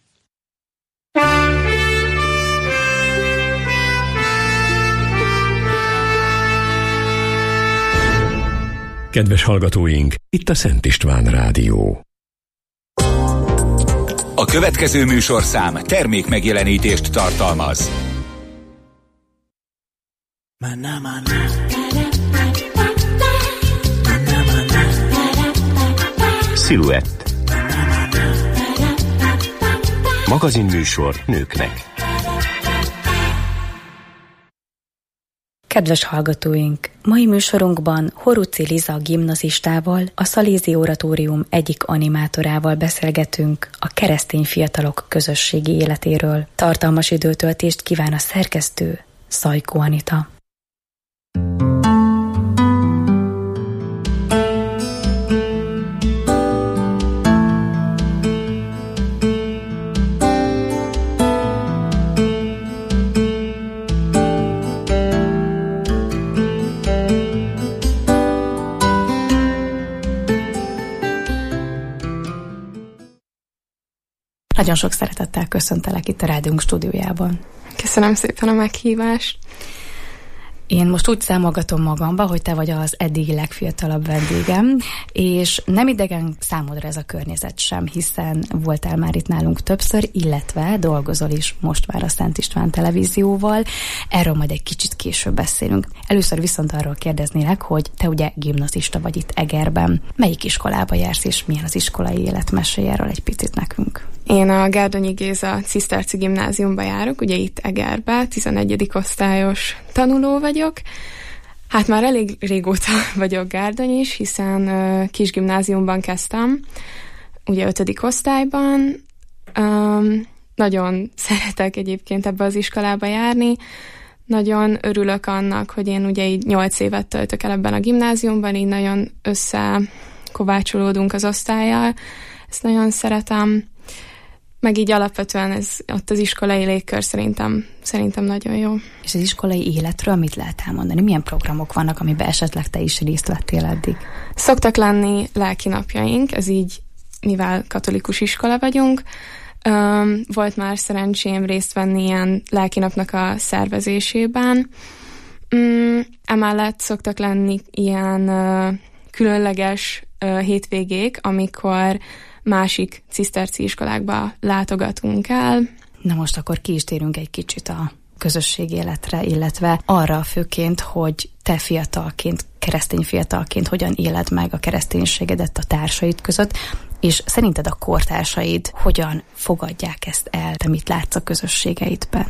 Kedves hallgatóink, itt a Szent István Rádió. A következő műsorszám termék megjelenítést tartalmaz. Sziluett. Magazinműsor nőknek. Kedves hallgatóink! Mai műsorunkban Horuci Liza gimnazistával, a Szalézi Oratórium egyik animátorával beszélgetünk a keresztény fiatalok közösségi életéről. Tartalmas időtöltést kíván a szerkesztő, Szajkó Anita. Nagyon sok szeretettel köszöntelek itt a rádiónk stúdiójában. Köszönöm szépen a meghívást. Én most úgy számolgatom magamba, hogy te vagy az eddigi legfiatalabb vendégem, és nem idegen számodra ez a környezet sem, hiszen voltál már itt nálunk többször, illetve dolgozol is most már a Szent István Televízióval. Erről majd egy kicsit később beszélünk. Először viszont arról kérdeznélek, hogy te ugye gimnazista vagy itt Egerben. Melyik iskolába jársz, és milyen az iskolai élet? Mesélj erről egy picit nekünk. Én a Gárdonyi Géza Ciszterci Gimnáziumba járok, ugye itt Egerbe, 11. osztályos tanuló vagyok. Hát már elég régóta vagyok gárdonyis, hiszen kisgimnáziumban kezdtem, ugye 5. osztályban. Nagyon szeretek egyébként ebbe az iskolába járni. Nagyon örülök annak, hogy én ugye így 8 évet töltök el ebben a gimnáziumban, így nagyon összekovácsolódunk az osztállyal. Ezt nagyon szeretem. Meg így alapvetően ott az iskolai légkör szerintem nagyon jó. És az iskolai életről mit lehet elmondani? Milyen programok vannak, amiben esetleg te is részt vettél eddig? Szoktak lenni lelkinapjaink, ez így, mivel katolikus iskola vagyunk. Volt már szerencsém részt venni ilyen lelkinapnak a szervezésében. Emellett szoktak lenni ilyen különleges hétvégék, amikor másik ciszterci iskolákba látogatunk el. Na most akkor ki is térünk egy kicsit a közösségi életre, illetve arra főként, hogy te fiatalként, keresztény fiatalként hogyan éled meg a kereszténységedet a társaid között, és szerinted a kortársaid hogyan fogadják ezt el? Te mit látsz a közösségeidben?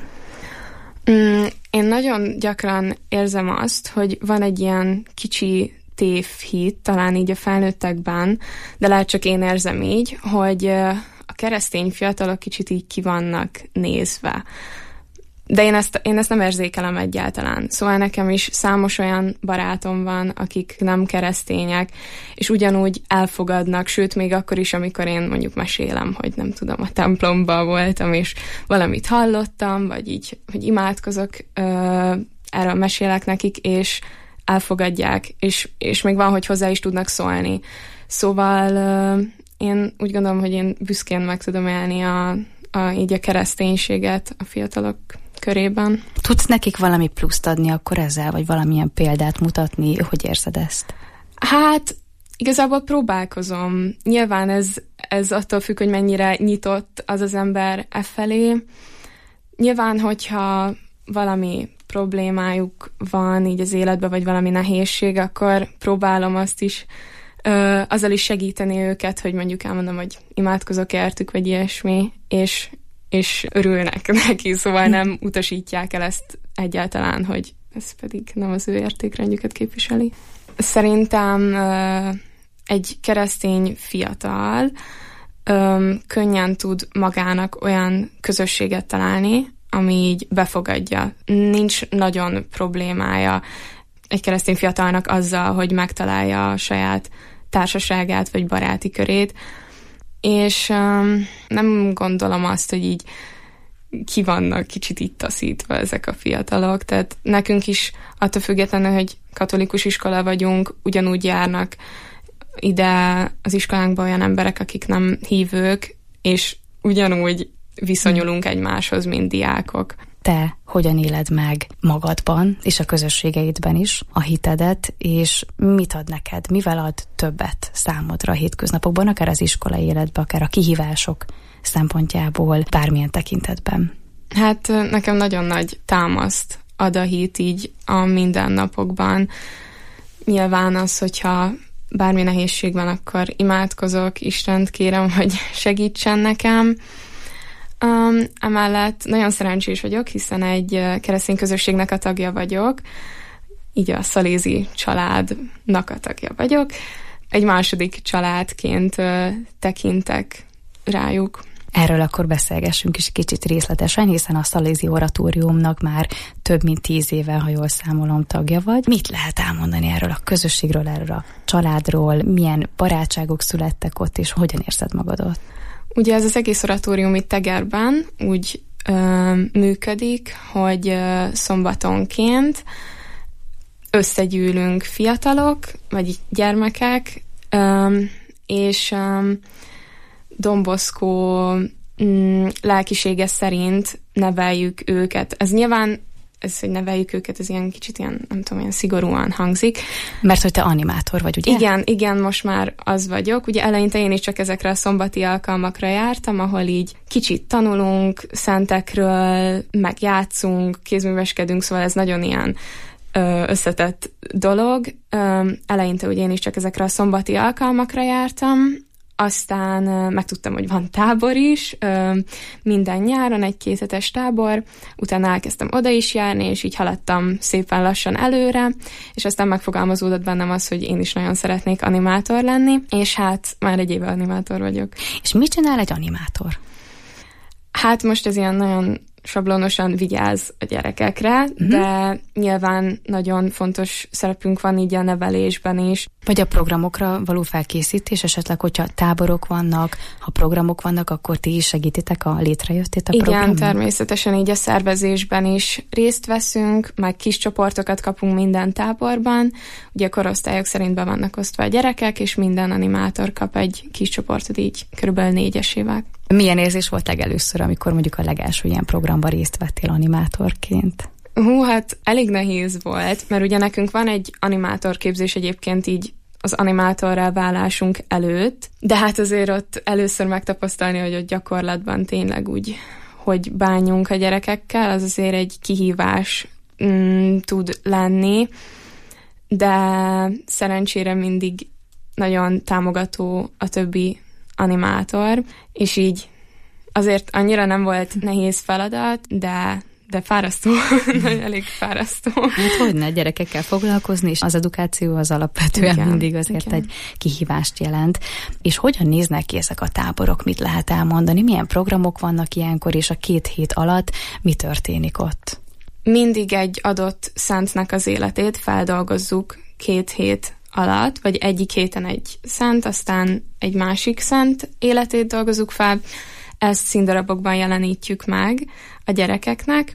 Én nagyon gyakran érzem azt, hogy van egy ilyen kicsi tévhit, talán így a felnőttekben, de lehet csak én érzem így, hogy a keresztény fiatalok kicsit így ki vannak nézve. De én ezt nem érzékelem egyáltalán. Szóval nekem is számos olyan barátom van, akik nem keresztények, és ugyanúgy elfogadnak, sőt, még akkor is, amikor én mondjuk mesélem, hogy nem tudom, a templomban voltam, és valamit hallottam, vagy így, hogy imádkozok, erről mesélek nekik, és elfogadják, és még van, hogy hozzá is tudnak szólni. Szóval én úgy gondolom, hogy én büszkén meg tudom élni így a kereszténységet a fiatalok körében. Tudsz nekik valami pluszt adni akkor ezzel, vagy valamilyen példát mutatni, hogy érzed ezt? Hát igazából próbálkozom. Nyilván ez attól függ, hogy mennyire nyitott az ember felé. Nyilván, hogyha valami problémájuk van így az életben, vagy valami nehézség, akkor próbálom azt is azzal is segíteni őket, hogy mondjuk elmondom, hogy imádkozok értük, vagy ilyesmi, és és örülnek neki, szóval nem utasítják el ezt egyáltalán, hogy ez pedig nem az ő értékrendjüket képviseli. Szerintem egy keresztény fiatal könnyen tud magának olyan közösséget találni, ami így befogadja. Nincs nagyon problémája egy keresztény fiatalnak azzal, hogy megtalálja a saját társaságát vagy baráti körét, és nem gondolom azt, hogy így ki vannak kicsit itt taszítva ezek a fiatalok, tehát nekünk is attól függetlenül, hogy katolikus iskola vagyunk, ugyanúgy járnak ide az iskolánkba olyan emberek, akik nem hívők, és ugyanúgy viszonyulunk egymáshoz, mint diákok. Te hogyan éled meg magadban és a közösségeidben is a hitedet, és mit ad neked, mivel ad többet számodra a hétköznapokban, akár az iskolai életben, akár a kihívások szempontjából, bármilyen tekintetben? Hát nekem nagyon nagy támaszt ad a hit így a mindennapokban. Nyilván az, hogyha bármi nehézség van, akkor imádkozok, Istent kérem, hogy segítsen nekem. Emellett nagyon szerencsés vagyok, hiszen egy keresztény közösségnek a tagja vagyok, így a szalézi családnak a tagja vagyok. Egy második családként tekintek rájuk. Erről akkor beszélgessünk is kicsit részletesen, hiszen a Szalézi Oratóriumnak már több mint 10 éve, ha jól számolom, tagja vagy. Mit lehet elmondani erről a közösségről, erről a családról, milyen barátságok születtek ott, és hogyan érzed magad ott? Ugye ez az egész oratórium itt Tegerben úgy működik, hogy szombatonként összegyűlünk fiatalok, vagy gyermekek, és Don Bosco lelkisége szerint neveljük őket. Ez nyilván, hogy neveljük őket, ez ilyen kicsit ilyen, nem tudom, ilyen szigorúan hangzik. Mert hogy te animátor vagy, ugye? Igen, most már az vagyok. Ugye eleinte én is csak ezekre a szombati alkalmakra jártam, ahol így kicsit tanulunk szentekről, meg játszunk, kézműveskedünk, szóval ez nagyon ilyen összetett dolog. Eleinte ugye én is csak ezekre a szombati alkalmakra jártam, aztán megtudtam, hogy van tábor is, minden nyáron egy 2 hetes tábor, utána elkezdtem oda is járni, és így haladtam szépen lassan előre, és aztán megfogalmazódott bennem az, hogy én is nagyon szeretnék animátor lenni, és hát már egy éve animátor vagyok. És mit csinál egy animátor? Hát most ez ilyen nagyon sablonosan vigyáz a gyerekekre, de nyilván nagyon fontos szerepünk van így a nevelésben is. Vagy a programokra való felkészítés, esetleg, hogyha táborok vannak, ha programok vannak, akkor ti is segítitek a létrejöttét a programnak? Igen, természetesen így a szervezésben is részt veszünk, meg kis csoportokat kapunk minden táborban. Ugye a korosztályok szerint be vannak osztva a gyerekek, és minden animátor kap egy kis csoportot, így körülbelül 4-esével. Milyen érzés volt legelőször, amikor mondjuk a legelső ilyen programban részt vettél animátorként? Hát elég nehéz volt, mert ugye nekünk van egy animátorképzés egyébként így az animátorrá válásunk előtt, de hát azért ott először megtapasztalni, hogy ott gyakorlatban tényleg úgy, hogy bánjunk a gyerekekkel, az azért egy kihívás tud lenni, de szerencsére mindig nagyon támogató a többi animátor, és így azért annyira nem volt nehéz feladat, de fárasztó, elég fárasztó. Hát hogyne, gyerekekkel foglalkozni, és az edukáció az alapvetően mindig azért egy kihívást jelent. És hogyan néznek ki ezek a táborok, mit lehet elmondani, milyen programok vannak ilyenkor, és a 2 hét alatt mi történik ott? Mindig egy adott szentnek az életét feldolgozzuk 2 hét alatt, vagy egyik héten egy szent, aztán egy másik szent életét dolgozzuk fel. Ezt színdarabokban jelenítjük meg a gyerekeknek.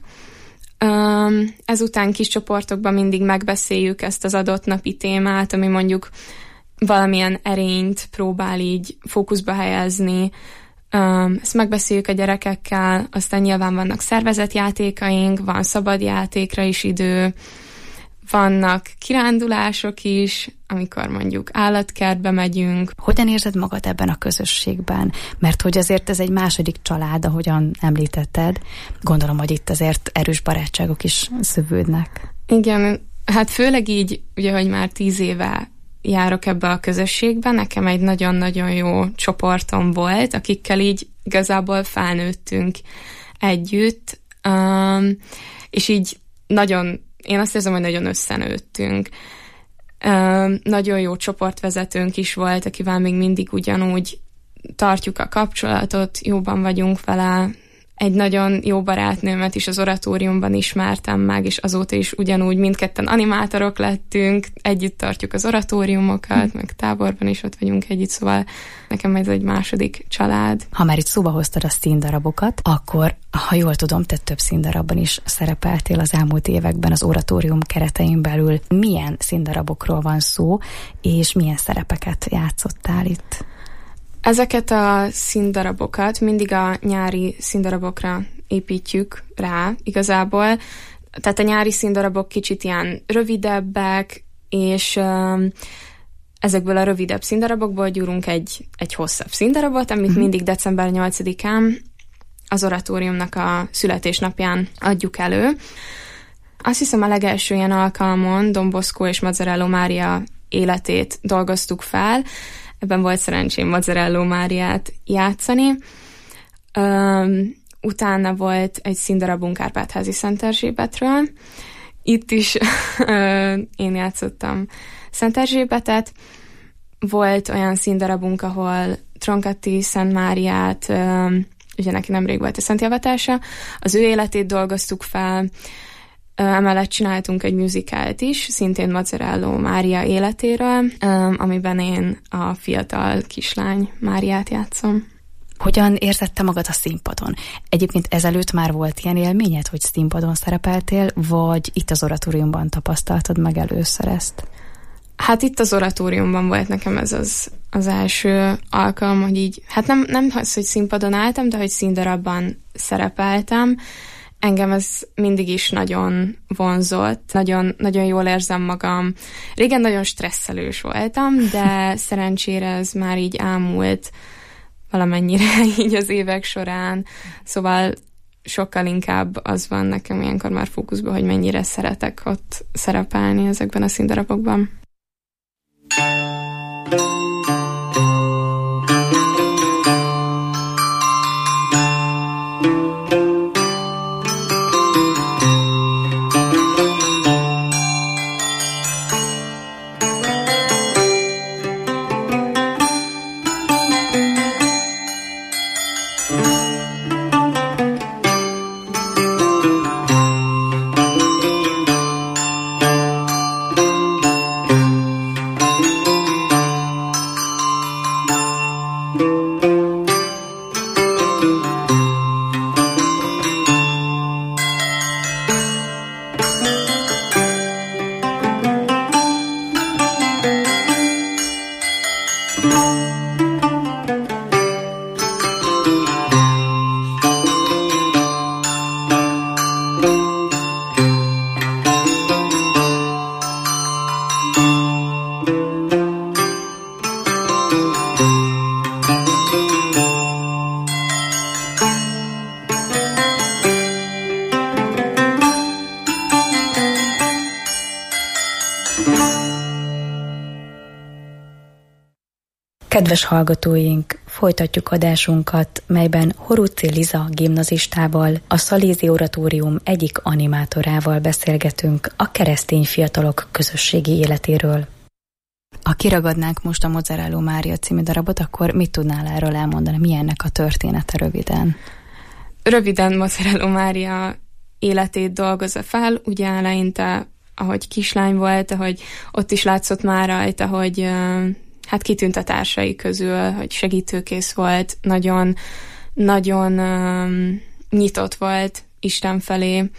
Ezután kis csoportokban mindig megbeszéljük ezt az adott napi témát, ami mondjuk valamilyen erényt próbál így fókuszba helyezni. Ezt megbeszéljük a gyerekekkel, aztán nyilván vannak szervezetjátékaink, van szabadjátékra is idő, vannak kirándulások is, amikor mondjuk állatkertbe megyünk. Hogyan érzed magad ebben a közösségben? Mert hogy azért ez egy második család, ahogyan említetted. Gondolom, hogy itt azért erős barátságok is szövődnek. Igen, hát főleg így, ugye, hogy már 10 éve járok ebbe a közösségbe, nekem egy nagyon-nagyon jó csoportom volt, akikkel így igazából felnőttünk együtt, és így én azt érzem, hogy nagyon összenőttünk. Nagyon jó csoportvezetőnk is volt, akivel még mindig ugyanúgy tartjuk a kapcsolatot, jóban vagyunk vele. Egy nagyon jó barátnőmet is az oratóriumban ismertem meg, és azóta is ugyanúgy mindketten animátorok lettünk, együtt tartjuk az oratóriumokat, meg táborban is ott vagyunk együtt, szóval nekem ez egy második család. Ha már itt szóba hoztad a színdarabokat, akkor, ha jól tudom, te több színdarabban is szerepeltél az elmúlt években az oratórium keretein belül. Milyen színdarabokról van szó, és milyen szerepeket játszottál itt? Ezeket a színdarabokat mindig a nyári színdarabokra építjük rá igazából. Tehát a nyári színdarabok kicsit ilyen rövidebbek, és ezekből a rövidebb színdarabokból gyúrunk egy hosszabb színdarabot, amit mindig december 8-án az oratóriumnak a születésnapján adjuk elő. Azt hiszem, a legelső ilyen alkalmon Don Bosco és Mazzarello Mária életét dolgoztuk fel. Ebben volt szerencsém Mazzarello Máriát játszani. Utána volt egy színdarabunk Árpád-házi Szent Erzsébetről. Itt is én játszottam Szent Erzsébetet. Volt olyan színdarabunk, ahol Tronchetti Szent Máriát, ugye neki nemrég volt a szentjelvatása, az ő életét dolgoztuk fel. Emellett csináltunk egy musicalt is, szintén Mazzarello Mária életéről, amiben én a fiatal kislány Máriát játszom. Hogyan érzed te magad a színpadon? Egyébként ezelőtt már volt ilyen élményed, hogy színpadon szerepeltél, vagy itt az oratóriumban tapasztaltad meg először ezt? Hát itt az oratóriumban volt nekem ez az első alkalom, hogy így, hát nem az, hogy színpadon álltam, de hogy színdarabban szerepeltem. Engem ez mindig is nagyon vonzott, nagyon, nagyon jól érzem magam. Régen nagyon stresszelős voltam, de szerencsére ez már így elmúlt valamennyire így az évek során. Szóval sokkal inkább az van nekem ilyenkor már fókuszban, hogy mennyire szeretek ott szerepelni ezekben a színdarabokban. Kedves hallgatóink, folytatjuk adásunkat, melyben Horóczy Liza gimnazistával, a Szalézi Oratórium egyik animátorával beszélgetünk a keresztény fiatalok közösségi életéről. Ha kiragadnánk most a Mazzarello Mária című darabot, akkor mit tudnál erről elmondani? Mi ennek a története röviden? Röviden Mazzarello Mária életét dolgozza fel, ugye eleinte, ahogy kislány volt, ahogy ott is látszott már rajta, hogy hát kitűnt a társai közül, hogy segítőkész volt, nagyon, nagyon nyitott volt Isten felé.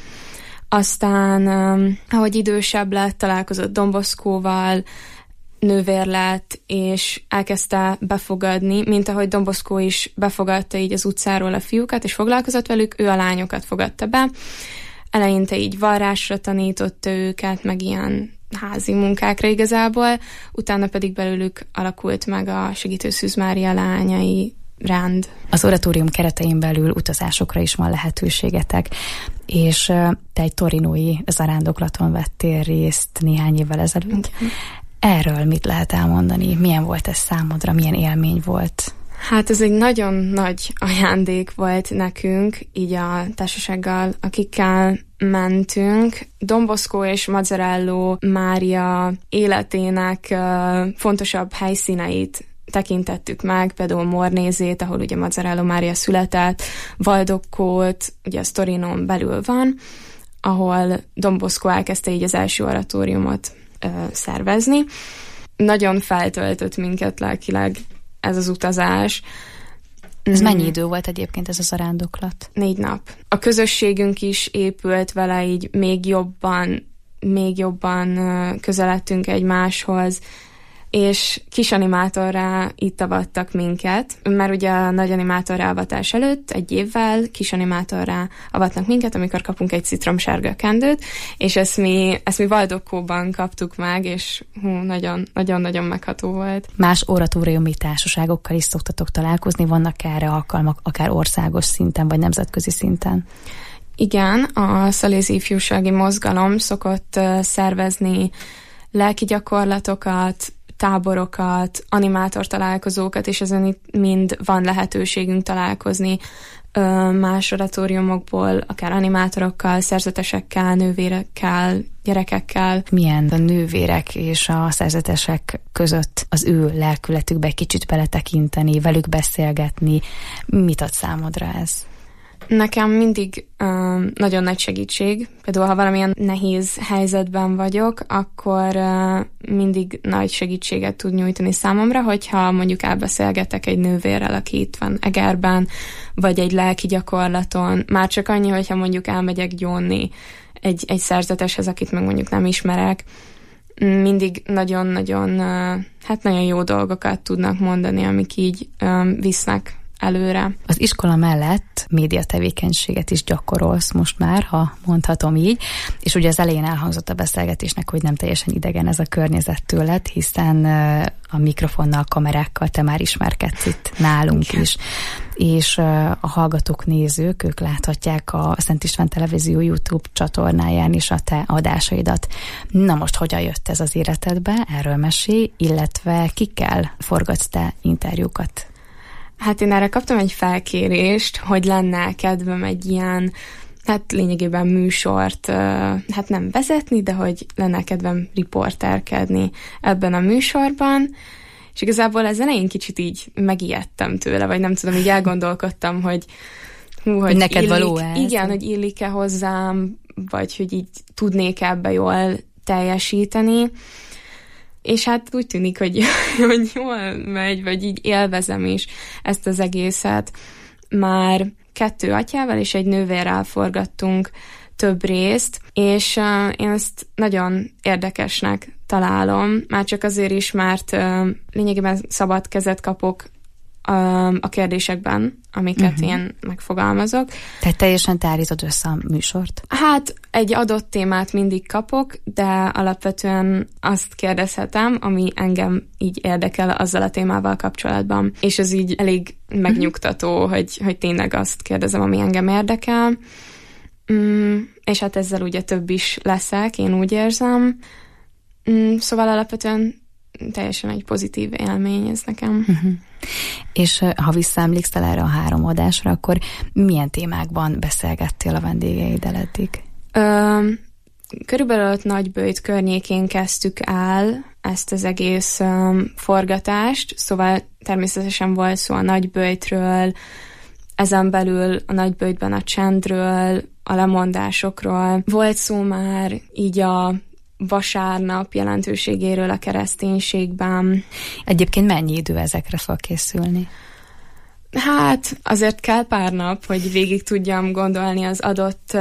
Aztán, ahogy idősebb lett, találkozott Don Boscóval, nővér lett, és elkezdte befogadni, mint ahogy Don Bosco is befogadta így az utcáról a fiúkat, és foglalkozott velük, ő a lányokat fogadta be. Eleinte így varrásra tanította őket, meg ilyen házi munkákra igazából, utána pedig belőlük alakult meg a Segítő Szűz Mária lányai rend. Az oratórium keretein belül utazásokra is van lehetőségetek, és te egy torinói zarándoklaton vettél részt néhány évvel ezelőtt. Erről mit lehet elmondani? Milyen volt ez számodra? Milyen élmény volt? Hát ez egy nagyon nagy ajándék volt nekünk, így a társasággal, akikkel mentünk. Don Bosco és Mazzarello Mária életének fontosabb helyszíneit tekintettük meg, például Mornézét, ahol ugye Mazzarello Mária született, Valdoccót, ugye a Torinon belül van, ahol Don Bosco elkezdte így az első oratóriumot szervezni. Nagyon feltöltött minket lelkileg ez az utazás. Ez mennyi idő volt egyébként ez a zarándoklat? 4 nap. A közösségünk is épült vele, így még jobban közeledtünk egymáshoz, és kis animátorrá itt avattak minket, mert ugye a nagy animátorrá avatás előtt 1 évvel kis animátorrá avatnak minket, amikor kapunk egy citromsárga kendőt, és ezt mi Valdoccóban kaptuk meg, és nagyon-nagyon megható volt. Más oratóriumi társaságokkal is szoktatok találkozni, vannak erre alkalmak, akár országos szinten, vagy nemzetközi szinten? Igen, a Szalézi Ifjúsági Mozgalom szokott szervezni lelki gyakorlatokat, táborokat, animátor találkozókat, és ezen itt mind van lehetőségünk találkozni más oratóriumokból, akár animátorokkal, szerzetesekkel, nővérekkel, gyerekekkel. Milyen a nővérek és a szerzetesek között az ő lelkületükbe egy kicsit beletekinteni, velük beszélgetni? Mit ad számodra ez? Nekem mindig nagyon nagy segítség. Például, ha valamilyen nehéz helyzetben vagyok, akkor mindig nagy segítséget tud nyújtani számomra, hogyha mondjuk elbeszélgetek egy nővérrel, aki itt van Egerben, vagy egy lelki gyakorlaton. Már csak annyi, hogyha mondjuk elmegyek gyónni egy szerzeteshez, akit meg mondjuk nem ismerek, mindig nagyon-nagyon nagyon jó dolgokat tudnak mondani, amik így visznek előre. Az iskola mellett médiatevékenységet is gyakorolsz most már, ha mondhatom így, és ugye az elején elhangzott a beszélgetésnek, hogy nem teljesen idegen ez a környezet tőled, hiszen a mikrofonnal, kamerákkal te már ismerkedsz itt nálunk is. És a hallgatók, nézők, ők láthatják a Szent István Televízió YouTube csatornáján is a te adásaidat. Na most hogyan jött ez az életedbe? Erről mesélj, illetve kikkel forgatsz te interjúkat? Hát én erre kaptam egy felkérést, hogy lenne kedvem egy ilyen, lényegében műsort, nem vezetni, de hogy lenne kedvem riporterkedni ebben a műsorban, és igazából ezen én kicsit így megijedtem tőle, vagy nem tudom, így elgondolkodtam, hogy neked való ez? Igen, hogy illik-e hozzám, vagy hogy így tudnék ebbe jól teljesíteni. És hát úgy tűnik, hogy jól megy, vagy így élvezem is ezt az egészet. Már 2 atyával és egy nővérrel forgattunk több részt, és én ezt nagyon érdekesnek találom, már csak azért is, mert lényegében szabad kezet kapok a kérdésekben, amiket én megfogalmazok. Tehát teljesen te állítod össze a műsort? Hát egy adott témát mindig kapok, de alapvetően azt kérdezhetem, ami engem így érdekel azzal a témával kapcsolatban. És ez így elég megnyugtató, hogy tényleg azt kérdezem, ami engem érdekel. És hát ezzel ugye több is leszek, én úgy érzem. Szóval alapvetően teljesen egy pozitív élmény ez nekem. És ha visszaemlékszel erre a 3 adásra, akkor milyen témákban beszélgettél a vendégeiddel eddig? Körülbelül ott Nagyböjt környékén kezdtük el ezt az egész forgatást, szóval természetesen volt szó a Nagyböjtről, ezen belül a Nagyböjtben a csendről, a lemondásokról. Volt szó már így a vasárnap jelentőségéről a kereszténységben. Egyébként mennyi idő ezekre fog készülni? Hát azért kell pár nap, hogy végig tudjam gondolni az adott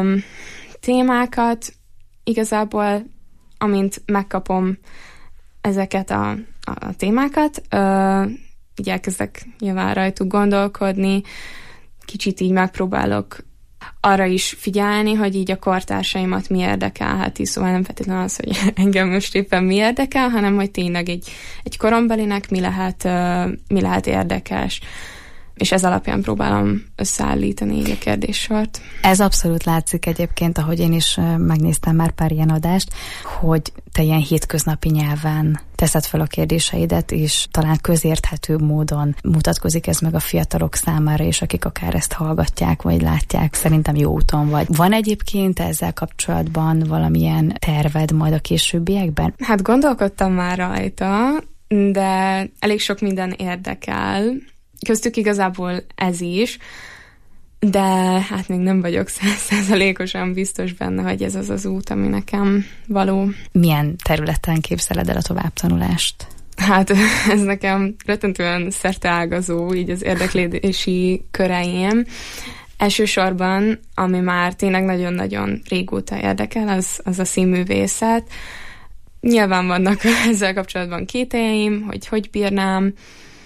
témákat. Igazából, amint megkapom ezeket a témákat, így elkezdek nyilván rajtuk gondolkodni, kicsit így megpróbálok arra is figyelni, hogy így a kortársaimat mi érdekelheti, szóval nem feltétlenül az, hogy engem most éppen mi érdekel, hanem hogy tényleg egy korombelinek mi lehet érdekes. és ez alapján próbálom összeállítani így a kérdéssort. Ez abszolút látszik egyébként, ahogy én is megnéztem már pár ilyen adást, hogy te ilyen hétköznapi nyelven teszed fel a kérdéseidet, és talán közérthető módon mutatkozik ez meg a fiatalok számára, és akik akár ezt hallgatják, vagy látják, szerintem jó úton vagy. Van egyébként ezzel kapcsolatban valamilyen terved majd a későbbiekben? Hát gondolkodtam már rajta, de elég sok minden érdekel. Köztük igazából ez is, de hát még nem vagyok 100%-osan biztos benne, hogy ez az az út, ami nekem való. Milyen területen képzeled el a továbbtanulást? Hát ez nekem rettentően szerteágazó, így az érdeklődési köreim. Elsősorban, ami már tényleg nagyon-nagyon régóta érdekel, az a színművészet. Nyilván vannak ezzel kapcsolatban kételjeim, hogy bírnám,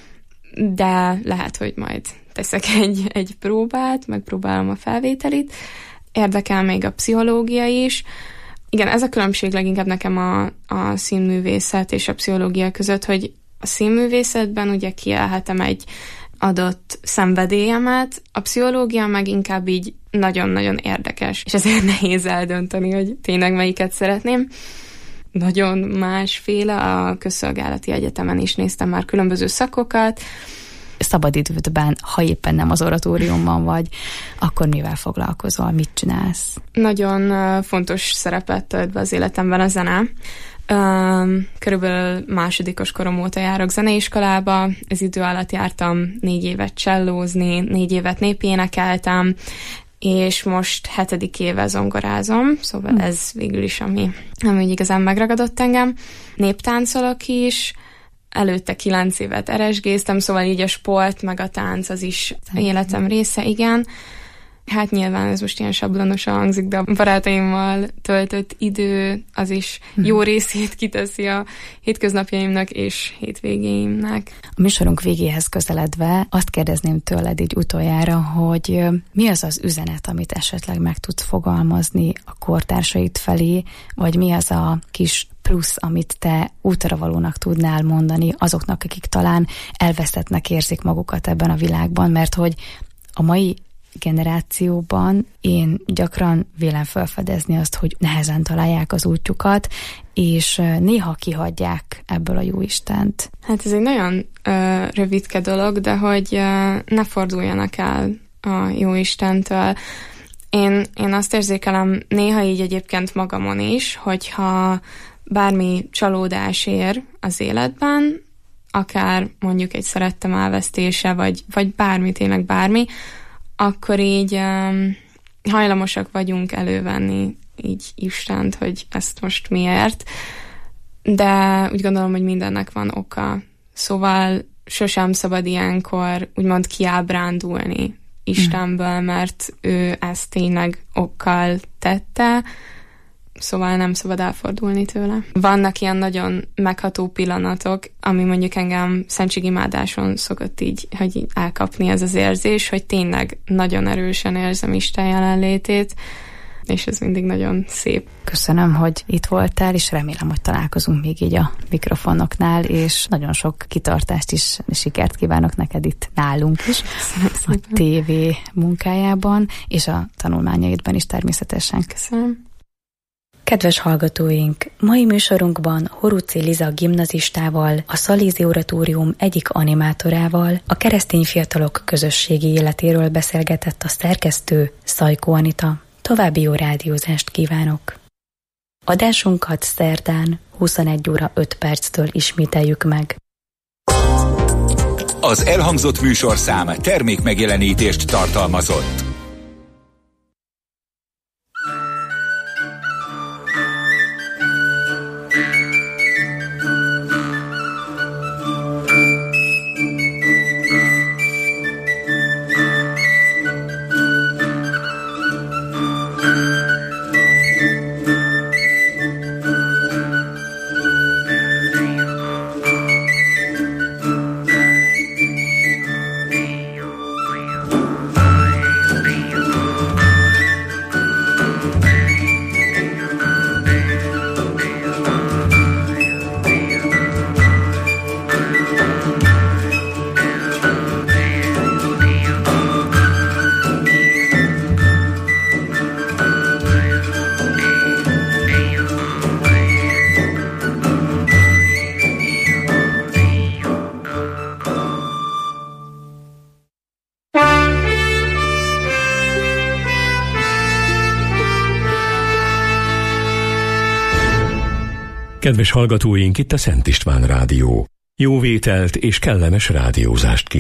de lehet, hogy majd teszek egy próbát, megpróbálom a felvételit. Érdekel még a pszichológia is. Igen, ez a különbség leginkább nekem a színművészet és a pszichológia között, hogy a színművészetben ugye kiélhetem egy adott szenvedélyemet, a pszichológia meg inkább így nagyon-nagyon érdekes, és ezért nehéz eldönteni, hogy tényleg melyiket szeretném. Nagyon másféle, a Közszolgálati Egyetemen is néztem már különböző szakokat. Szabadidődben, ha éppen nem az oratóriumban vagy, akkor mivel foglalkozol, mit csinálsz? Nagyon fontos szerepet tölt be az életemben a zene. Körülbelül másodikos korom óta járok zeneiskolába, ez idő alatt jártam 4 évet csellózni, 4 évet népénekeltem, és most 7. éve zongorázom, szóval ez végül is, ami igazán megragadott engem. Néptáncolok is, előtte 9 évet eresgéztem, szóval így a sport, meg a tánc az is életem része, igen. Hát nyilván ez most ilyen sablonosan hangzik, de a barátaimmal töltött idő az is jó részét kiteszi a hétköznapjaimnak és hétvégéimnek. A műsorunk végéhez közeledve azt kérdezném tőled így utoljára, hogy mi az az üzenet, amit esetleg meg tudsz fogalmazni a kortársaid felé, vagy mi az a kis plusz, amit te útravalónak tudnál mondani azoknak, akik talán elveszettnek érzik magukat ebben a világban, mert hogy a mai generációban én gyakran vélem felfedezni azt, hogy nehezen találják az útjukat, és néha kihagyják ebből a jóistent. Hát ez egy nagyon rövidke dolog, de hogy ne forduljanak el a jóistentől. Én azt érzékelem néha így egyébként magamon is, hogyha bármi csalódás ér az életben, akár mondjuk egy szerettem elvesztése, vagy bármi, tényleg bármi, akkor így hajlamosak vagyunk elővenni így Istent, hogy ezt most miért. De úgy gondolom, hogy mindennek van oka. Szóval sosem szabad ilyenkor úgymond kiábrándulni Istenből, mert ő ezt tényleg okkal tette, szóval nem szabad elfordulni tőle. Vannak ilyen nagyon megható pillanatok, ami mondjuk engem szentségimádáson szokott így, hogy elkapni ez az érzés, hogy tényleg nagyon erősen érzem Isten jelenlétét, és ez mindig nagyon szép. Köszönöm, hogy itt voltál, és remélem, hogy találkozunk még így a mikrofonoknál, és nagyon sok kitartást is, sikert kívánok neked itt nálunk is, a TV munkájában, és a tanulmányaidban is természetesen. Köszönöm. Kedves hallgatóink, mai műsorunkban Horuci Liza gimnazistával, a Szalézi Oratórium egyik animátorával, a keresztény fiatalok közösségi életéről beszélgetett a szerkesztő, Szajkó Anita. További jó rádiózást kívánok! Adásunkat szerdán 21 óra 5 perctől ismételjük meg. Az elhangzott műsorszám termékmegjelenítést tartalmazott. Kedves hallgatóink, itt a Szent István Rádió. Jó vételt és kellemes rádiózást kívánunk.